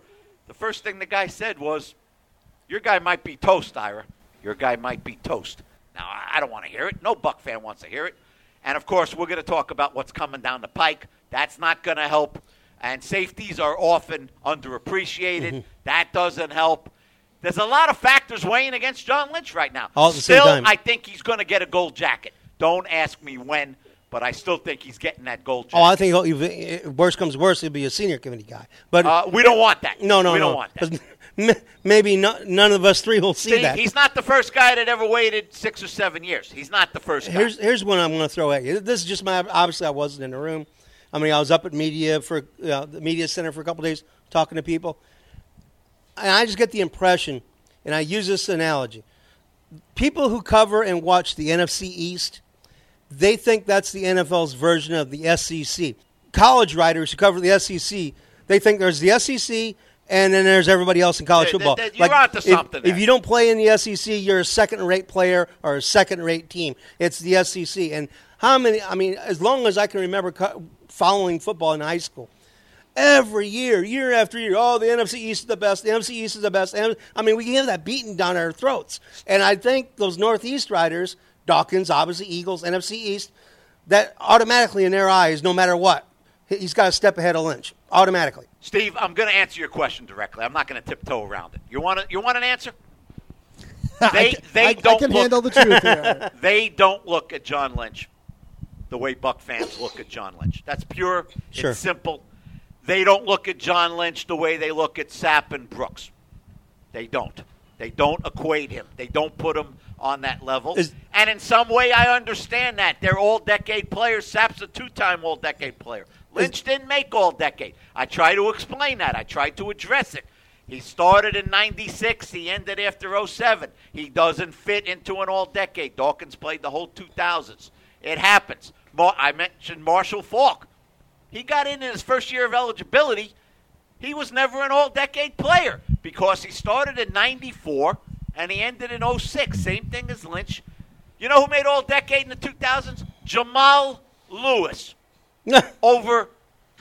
S3: the first thing the guy said was, your guy might be toast, Ira. Your guy might be toast. Now, I don't want to hear it. No Buck fan wants to hear it. And, of course, we're going to talk about what's coming down the pike. That's not going to help. And safeties are often underappreciated. Mm-hmm. That doesn't help. There's a lot of factors weighing against John Lynch right now.
S4: All at the
S3: Still,
S4: same time.
S3: I think he's going to get a gold jacket. Don't ask me when, but I still think he's getting that gold jacket.
S4: Oh, I think he'll, if worst comes worst, he'll be a senior committee guy. But
S3: uh, we don't want that.
S4: No, no,
S3: we
S4: no.
S3: don't want that.
S4: Maybe no, none of us three will see
S3: See,
S4: that.
S3: He's not the first guy that ever waited six or seven years. He's not the first guy.
S4: Here's here's one I'm going to throw at you. This is just my. Obviously, I wasn't in the room. I mean, I was up at media for uh, the media center for a couple of days talking to people, and I just get the impression, and I use this analogy: people who cover and watch the N F C East, they think that's the N F L's version of the S E C. College writers who cover the S E C, they think there's the S E C. And then there's everybody else in college
S3: You're
S4: football.
S3: like, onto something
S4: if,
S3: there.
S4: if you don't play in the S E C, you're a second-rate player or a second-rate team. It's the S E C. And how many, I mean, as long as I can remember co- following football in high school, every year, year after year, oh, the N F C East is the best, the N F C East is the best. I mean, we have that beaten down our throats. And I think those Northeast riders, Dawkins, obviously Eagles, N F C East, that automatically in their eyes, no matter what, he's got a step ahead of Lynch, automatically.
S3: Steve, I'm going to answer your question directly. I'm not going to tiptoe around it. You want to, You want an answer? They they
S1: I,
S3: don't
S1: I can
S3: look,
S1: handle the truth here.
S3: They don't look at John Lynch the way Buck fans look at John Lynch. That's pure.
S4: Sure.
S3: It's simple. They don't look at John Lynch the way they look at Sapp and Brooks. They don't. They don't equate him. They don't put him on that level.
S4: Is,
S3: and in some way, I understand that. They're all-decade players. Sapp's a two-time all-decade player. Lynch
S4: is,
S3: didn't make all-decade. I try to explain that. I tried to address it. He started in ninety-six. He ended after oh seven. He doesn't fit into an all-decade. Dawkins played the whole two thousands. It happens. Mar- I mentioned Marshall Faulk. He got in in his first year of eligibility. He was never an all-decade player because he started in ninety-four and he ended in oh six. Same thing as Lynch. You know who made all-decade in the two thousands? Jamal Lewis over,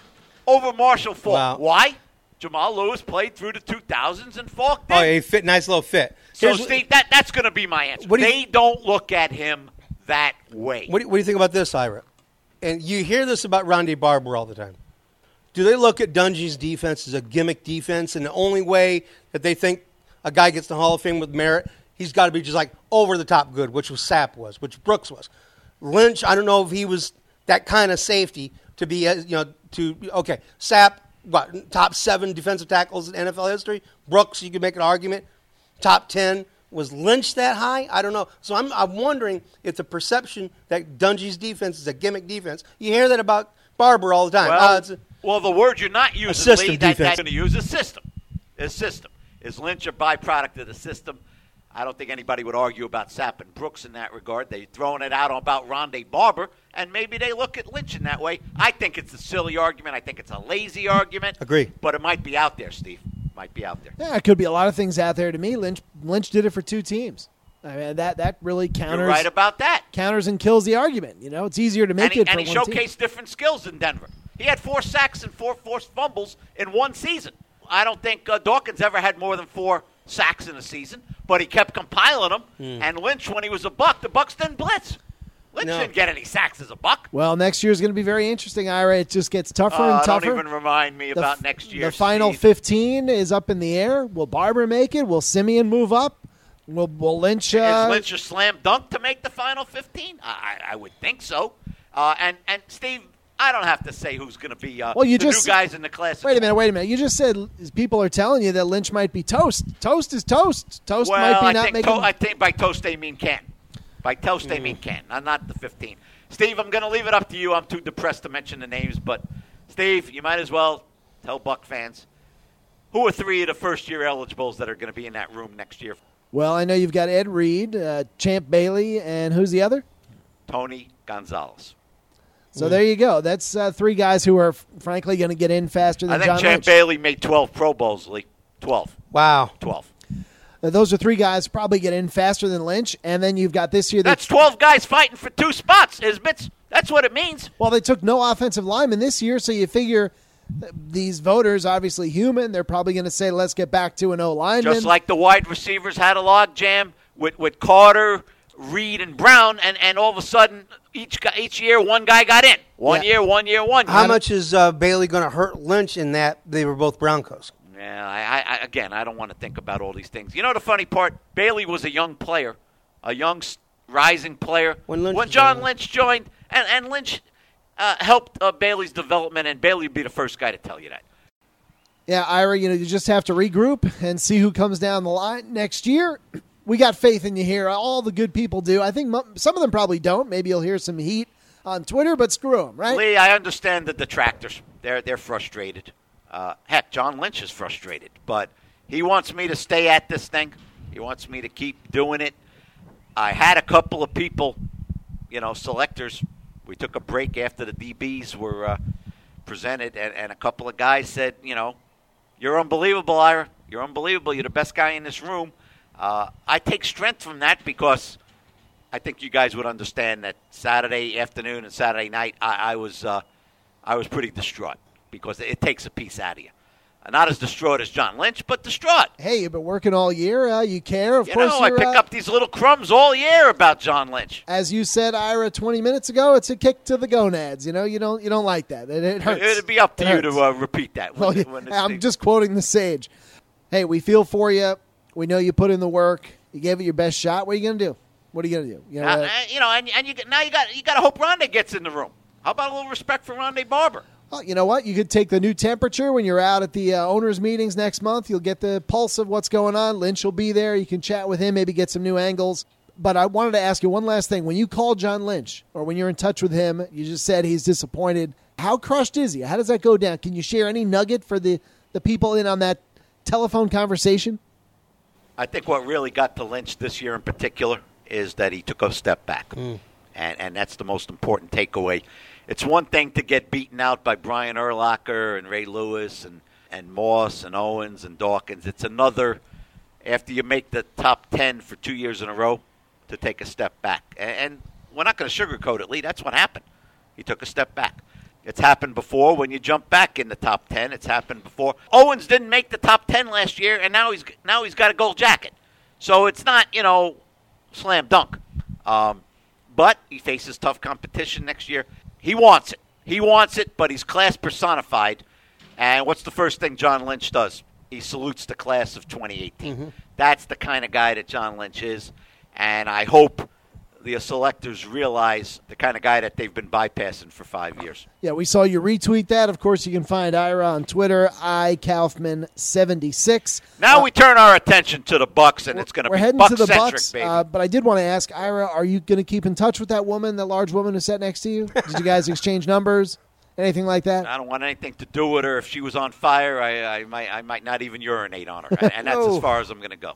S3: over Marshall Faulk.
S4: Wow.
S3: Why? Jamal Lewis played through the two thousands and Faulk did.
S4: Oh, he fit, nice little fit.
S3: So,
S4: Here's,
S3: Steve, that, that's going to be my answer.
S4: What do you-
S3: They don't look at him that way.
S4: What do, what do you think about this, Ira? And you hear this about Rondé Barber all the time. Do they look at Dungy's defense as a gimmick defense, and the only way that they think a guy gets the Hall of Fame with merit, he's got to be just like over-the-top good, which was Sapp was, which Brooks was. Lynch, I don't know if he was that kind of safety to be, you know, to, okay, Sapp, what, top seven defensive tackles in N F L history? Brooks, you could make an argument, top ten. Was Lynch that high? I don't know. So I'm, I'm wondering if the perception that Dungy's defense is a gimmick defense. You hear that about Barber all the time.
S3: Well,
S4: Uh, it's a,
S3: well the word you're not using,
S4: system
S3: Lee, that,
S4: defense.
S3: that's going to use is system. Is system. Is Lynch a byproduct of the system? I don't think anybody would argue about Sapp and Brooks in that regard. They're throwing it out about Rondé Barber, and maybe they look at Lynch in that way. I think it's a silly argument. I think it's a lazy argument.
S4: Agree.
S3: But it might be out there, Steve. Might be out there.
S1: Yeah, it could be a lot of things out there to me. Lynch Lynch did it for two teams. I mean, that that really counters.
S3: You're right about that.
S1: Counters and kills the argument. You know, it's easier to make
S3: and he,
S1: it for
S3: and he
S1: one
S3: showcased
S1: team.
S3: different skills in Denver. He had four sacks and four forced fumbles in one season. I don't think uh, Dawkins ever had more than four sacks in a season, but he kept compiling them.
S4: Hmm.
S3: And Lynch, when he was a Buck, the Bucks didn't blitz. Lynch
S4: No.
S3: didn't get any sacks as a Buck.
S1: Well, next year is going to be very interesting, Ira. It just gets tougher
S3: Uh,
S1: and tougher.
S3: don't even remind me
S1: The
S3: about
S1: f-
S3: next year.
S1: The final
S3: Steve.
S1: fifteen is up in the air. Will Barber make it? Will Simeon move up? Will, will Lynch? Uh,
S3: Is Lynch a slam dunk to make the final fifteen? I, I, I would think so. Uh, and, and, Steve, I don't have to say who's going to be uh,
S1: Well, you
S3: the
S1: just-
S3: new guys in the class.
S1: Wait a minute, wait a minute. You just said people are telling you that Lynch might be toast. Toast is toast. Toast
S3: Well,
S1: might be
S3: I
S1: not
S3: think,
S1: making.
S3: to- I think by toast they mean can. By toast they mean can, not, not the fifteen. Steve, I'm going to leave it up to you. I'm too depressed to mention the names, but Steve, you might as well tell Buck fans who are three of the first-year eligibles that are going to be in that room next year.
S1: Well, I know you've got Ed Reed, uh, Champ Bailey, and who's the other?
S3: Tony Gonzalez.
S1: So mm. there you go. That's uh, three guys who are, f- frankly, going to get in faster than
S3: I think
S1: John
S3: Champ
S1: Lynch.
S3: Bailey made twelve Pro Bowls, Lee. twelve.
S4: wow.
S3: twelve.
S1: Uh, those are three guys probably get in faster than Lynch, and then you've got this year.
S3: That's twelve guys fighting for two spots, Isbits. That's what it means.
S1: Well, they took no offensive linemen this year, so you figure these voters, obviously human, they're probably going to say, let's get back to an O-lineman.
S3: Just like the wide receivers had a log jam with, with Carter, Reed, and Brown, and, and all of a sudden, each guy, each year, one guy got in. One
S4: Yeah.
S3: year, one year, one year.
S4: How much is uh, Bailey going to hurt Lynch in that they were both Broncos?
S3: Yeah, I, I, again, I don't want to think about all these things. You know the funny part? Bailey was a young player, a young rising player.
S4: When Lynch
S3: when John
S4: joined.
S3: Lynch joined, and, and Lynch uh, helped uh, Bailey's development, and Bailey would be the first guy to tell you that.
S1: Yeah, Ira, you know, you just have to regroup and see who comes down the line next year. We got faith in you here. All the good people do. I think mo- some of them probably don't. Maybe you'll hear some heat on Twitter, but screw them, right?
S3: Lee, I understand the detractors. They're they're frustrated. Uh, heck, John Lynch is frustrated, but he wants me to stay at this thing. He wants me to keep doing it. I had a couple of people, you know, selectors. We took a break after the D Bs were uh, presented, and, and a couple of guys said, you know, you're unbelievable, Ira. You're unbelievable. You're the best guy in this room. Uh, I take strength from that because I think you guys would understand that Saturday afternoon and Saturday night, I, I was uh, I was pretty distraught because it takes a piece out of you. Not as distraught as John Lynch, but distraught.
S1: Hey, you've been working all year. Uh, you care. Of
S3: You
S1: course,
S3: know, I
S1: you're,
S3: pick
S1: uh,
S3: up these little crumbs all year about John Lynch.
S1: as you said, Ira, twenty minutes ago, it's a kick to the gonads. You know, you don't you don't like that. It, it hurts.
S3: It'd be up to
S1: It
S3: you
S1: hurts.
S3: to uh, repeat that. When,
S1: Well, yeah,
S3: when it's
S1: I'm
S3: the-
S1: just quoting the sage. Hey, we feel for you. We know you put in the work. You gave it your best shot. What are you going to do? What are you going to do? You know,
S3: Uh,
S1: uh,
S3: uh, you know, and, and you now you got you got to hope Rondé gets in the room. How about a little respect for Rondé Barber?
S1: well, you know what? You could take the new temperature when you're out at the uh, owners' meetings next month. You'll get the pulse of what's going on. Lynch will be there. You can chat with him, maybe get some new angles. But I wanted to ask you one last thing. When you call John Lynch or when you're in touch with him, you just said he's disappointed. How crushed is he? How does that go down? Can you share any nugget for the, the people in on that telephone conversation?
S3: I think what really got to Lynch this year in particular is that he took a step back. Mm. And, and that's the most important takeaway. It's one thing to get beaten out by Brian Urlacher and Ray Lewis and, and Moss and Owens and Dawkins. It's another, after you make the top ten for two years in a row, to take a step back. And, and we're not going to sugarcoat it, Lee. That's what happened. He took a step back. It's happened before when you jump back in the top ten. It's happened before. Owens didn't make the top ten last year, and now he's now he's got a gold jacket. So it's not, you know, slam dunk. Um, but he faces tough competition next year. He wants it. He wants it, but he's class personified. And what's the first thing John Lynch does? He salutes the class of twenty eighteen. Mm-hmm. That's the kind of guy that John Lynch is. And I hope the selectors realize the kind of guy that they've been bypassing for five years.
S1: Yeah, we saw you retweet that. Of course, you can find Ira on Twitter, I Kaufman seventy-six.
S3: Now
S1: uh,
S3: we turn our attention to the Bucks, and it's going to
S1: We're
S3: be
S1: heading to the
S3: Buck-centric,
S1: Bucks,
S3: baby.
S1: uh, but I did want to ask, Ira, are you going to keep in touch with that woman, that large woman who sat next to you? Did you guys exchange numbers? Anything like that?
S3: I don't want anything to do with her. If she was on fire, I, I might I might not even urinate on her, and, and that's
S1: Oh.
S3: as far as I'm going to go.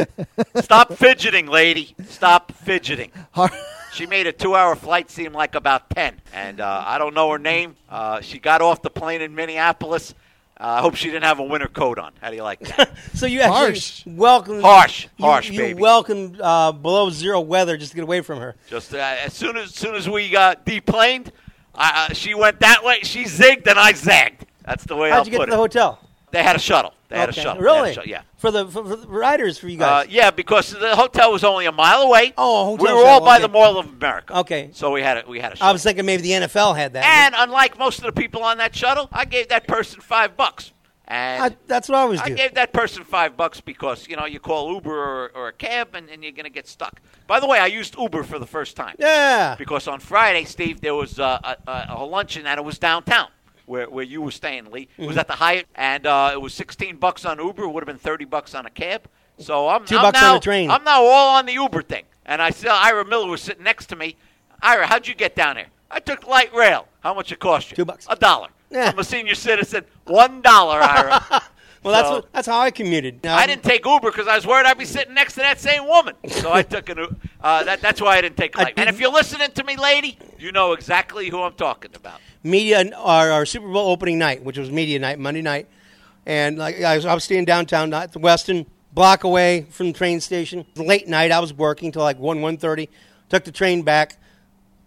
S3: Stop fidgeting, lady. Stop fidgeting. She made a two-hour flight seem like about ten, and uh, I don't know her name. Uh, she got off the plane in Minneapolis. Uh, I hope she didn't have a winter coat on. How do you like that?
S4: So you actually
S1: Harsh.
S4: welcome
S3: Harsh.
S4: you,
S3: Harsh,
S4: you
S3: baby.
S4: welcomed uh, below zero weather just to get away from her.
S3: Just uh, as soon as, as soon as we got deplaned, uh, she went that way. She zigged and I zagged. That's the way
S4: How'd
S3: I'll
S4: you get
S3: put
S4: to the
S3: it.
S4: hotel?
S3: They had a shuttle. They had
S4: Okay.
S3: a shuttle. They had a
S4: Really?
S3: shuttle, yeah.
S4: For the, for, for the riders, for you
S3: Uh,
S4: guys.
S3: yeah, because the hotel was only a mile away.
S4: Oh, a
S3: we
S4: hotel
S3: were all
S4: shuttle,
S3: by
S4: okay.
S3: the Mall of America.
S4: Okay.
S3: So we had a, we had a
S4: I
S3: shuttle.
S4: was thinking maybe the N F L had that.
S3: And unlike most of the people on that shuttle, I gave that person five bucks. And
S4: I, that's what I always
S3: I
S4: do.
S3: gave that person five bucks because, you know, you call Uber or, or a cab and, and you're going to get stuck. By the way, I used Uber for the first time.
S4: Yeah.
S3: Because on Friday, Steve, there was uh, a, a, a luncheon and it was downtown where, where you were staying, Lee. It was
S4: Mm-hmm.
S3: at the Hyatt, and uh, it was sixteen bucks on Uber. It would have been thirty bucks on a cab. So I'm,
S4: Two
S3: I'm
S4: bucks
S3: now,
S4: on the train.
S3: I'm now all on the Uber thing. And I saw Ira Miller was sitting next to me. Ira, how'd you get down there? I took light rail. How much it cost you?
S4: Two bucks.
S3: A dollar.
S4: Yeah.
S3: I'm a senior citizen. One dollar, Ira.
S4: Well, that's
S3: So-
S4: what, that's how I commuted. Now,
S3: I didn't take Uber because I was worried I'd be sitting next to that same woman. So I took an Uber. Uh, that, that's why I didn't take
S4: I
S3: light. And if
S4: didn't-
S3: you're listening to me, lady, you know exactly who I'm talking about.
S4: media our, our Super Bowl opening night, which was media night, Monday night, and like I was, I was staying downtown, not the Weston, block away from the train station. Late night, I was working till like one one thirty. Took the train back.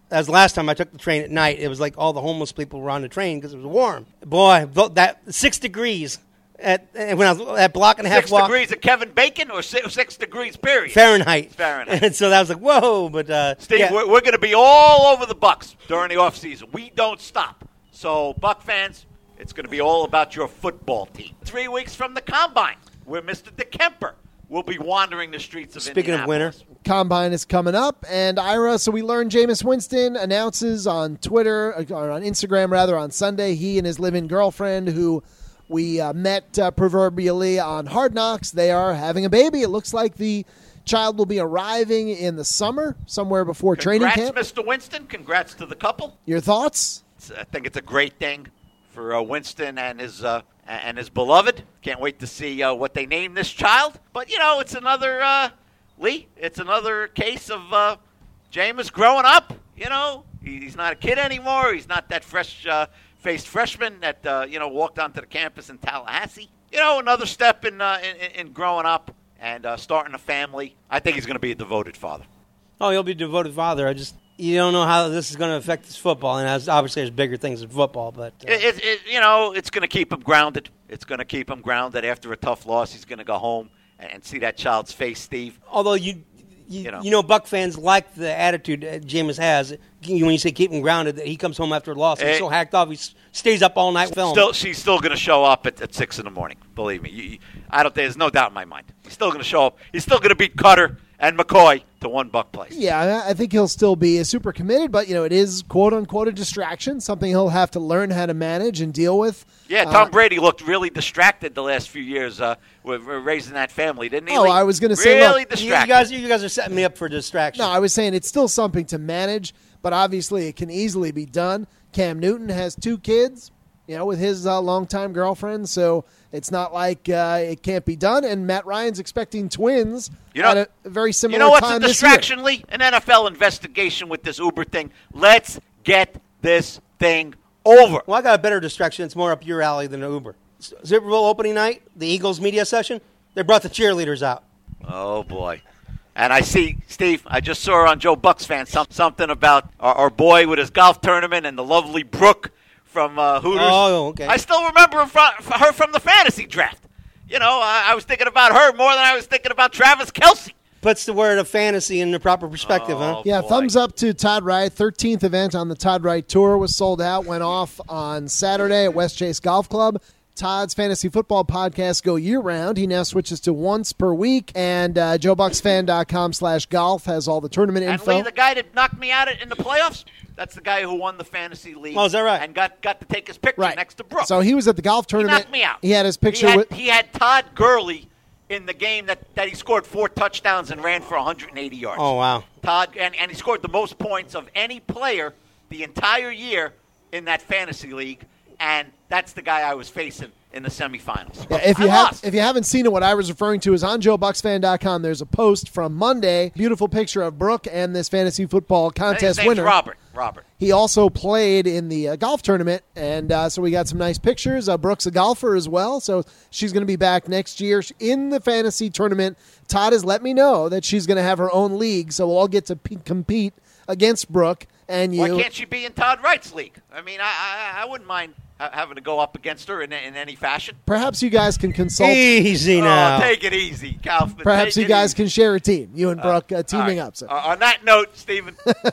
S4: as last time I took the train at night, it was like all the homeless people were on the train because it was warm. Boy, that six degrees at when I was at block and a half
S3: Six
S4: walk.
S3: degrees of Kevin Bacon or six, six degrees period?
S4: Fahrenheit.
S3: Fahrenheit.
S4: And so that was like, whoa. But uh,
S3: Steve,
S4: yeah.
S3: we're, we're going to be all over the Bucks during the offseason. We don't stop. So, Buck fans, it's going to be all about your football team. Three weeks from the Combine, where Mister DeKemper will be wandering the streets of
S4: Speaking of winter.
S1: Combine is coming up, and Ira, so we learned Jameis Winston announces on Twitter, or on Instagram rather, on Sunday, he and his live-in girlfriend, who we uh, met uh, proverbially on Hard Knocks, they are having a baby. It looks like the child will be arriving in the summer, somewhere before
S3: Congrats,
S1: training camp.
S3: Mister Winston. Congrats to the couple.
S1: Your thoughts?
S3: I think it's a great thing for uh, Winston and his uh, and his beloved. Can't wait to see uh, what they name this child. But, you know, it's another, uh, Lee, it's another case of uh, Jameis growing up. You know, he's not a kid anymore. He's not that fresh-faced uh, freshman that, uh, you know, walked onto the campus in Tallahassee. You know, another step in, uh, in, in growing up and uh, starting a family. I think he's going to be a devoted father.
S4: Oh, he'll be a devoted father. I just, you don't know how this is going to affect his football. And as, obviously there's bigger things in football. But uh,
S3: it, it, it, you know, it's going to keep him grounded. It's going to keep him grounded. After a tough loss, he's going to go home and, and see that child's face, Steve.
S4: Although you, you,
S3: You know.
S4: you know, Buck fans like the attitude that Jameis has. When you say keep him grounded, that he comes home after a loss, he's
S3: Eh,
S4: so hacked off, he s- stays up all night filming.
S3: Still, she's still going to show up at, at six in the morning. Believe me, you, you, I don't. There's no doubt in my mind. He's still going to show up. He's still going to beat Cutter and McCoy to one Buck place.
S1: Yeah, I think he'll still be super committed, but, you know, it is quote-unquote a distraction, something he'll have to learn how to manage and deal with.
S3: Yeah, Tom
S1: Uh,
S3: Brady looked really distracted the last few years uh, with with raising that family, didn't he?
S1: Oh,
S3: Lee?
S1: I was gonna say,
S3: really
S1: look,
S4: you,
S3: distracted.
S4: you guys, you guys are setting me up for distraction.
S1: No, I was saying it's still something to manage, but obviously it can easily be done. Cam Newton has two kids, you know, with his uh, longtime girlfriend, so it's not like uh, it can't be done. And Matt Ryan's expecting twins
S3: You know-
S1: at a very similar
S3: You know what's
S1: time
S3: a
S1: this year.
S3: distraction, Lee? An N F L investigation with this Uber thing. Let's get this thing over.
S4: Well, I got a better distraction. It's more up your alley than Uber. Super Bowl opening night, the Eagles media session, they brought the cheerleaders out.
S3: Oh, boy. And I see, Steve, I just saw on Joe Buck's fan some, something about our, our boy with his golf tournament and the lovely Brooke from uh, Hooters.
S4: Oh, okay.
S3: I still remember her from, her from the fantasy draft. You know, I, I was thinking about her more than I was thinking about Travis Kelce.
S4: Puts the word of fantasy in the proper perspective,
S3: Oh,
S4: huh?
S1: Yeah,
S3: boy.
S1: thumbs up to Todd Wright. thirteenth event on the Todd Wright Tour was sold out, went off on Saturday at West Chase Golf Club. Todd's fantasy football podcasts go year-round. He now switches to once per week, and uh, joe bucks fan dot com slash golf has all the tournament
S3: And
S1: info.
S3: Lee, the guy that knocked me out in the playoffs, that's the guy who won the fantasy league.
S4: Oh, is that right?
S3: And got, got to take his picture
S1: Right.
S3: next to Brooke.
S1: So he was at the golf
S3: he
S1: tournament.
S3: knocked me out.
S1: He had his picture
S3: He had,
S1: with
S3: he had Todd Gurley in the game that, that he scored four touchdowns and ran for one hundred eighty yards.
S4: Oh, wow.
S3: Todd, and, and he scored the most points of any player the entire year in that fantasy league, and that's the guy I was facing in the semifinals.
S1: Yeah, if
S3: I
S1: you have,
S3: lost.
S1: if you haven't seen it, what I was referring to is on joe bucks fan dot com. There's a post from Monday, beautiful picture of Brooke and this fantasy football
S3: I think his
S1: contest
S3: name's
S1: winner.
S3: Robert. Robert.
S1: He also played in the uh, golf tournament, and uh, so we got some nice pictures. Uh, Brooke's a golfer as well, so she's going to be back next year in the fantasy tournament. Todd has let me know that she's going to have her own league, so we'll all get to p- compete against Brooke and you.
S3: Why can't she be in Todd Wright's league? I mean, I I, I wouldn't mind ha- having to go up against her in, in any fashion.
S1: Perhaps you guys can consult.
S4: Easy now.
S3: Oh, take it easy, Kaufman.
S1: Perhaps
S3: Take
S1: you
S3: it
S1: guys
S3: easy.
S1: can share a team. You and Brooke uh,
S3: All
S1: teaming
S3: right.
S1: up. So.
S3: Uh, on that note, Stephen,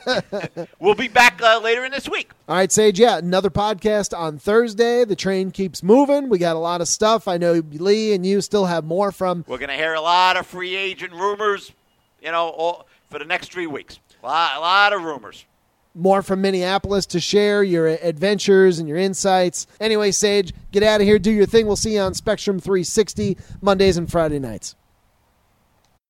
S3: we'll be back uh, later in this week.
S1: All right, Sage, yeah, another podcast on Thursday. The train keeps moving. We got a lot of stuff. I know Lee and you still have more from.
S3: We're going to hear a lot of free agent rumors, you know, all, for the next three weeks. A lot, a lot of rumors.
S1: More from Minneapolis to share your adventures and your insights. Anyway, Sage, get out of here, do your thing. We'll see you on Spectrum three sixty Mondays and Friday nights.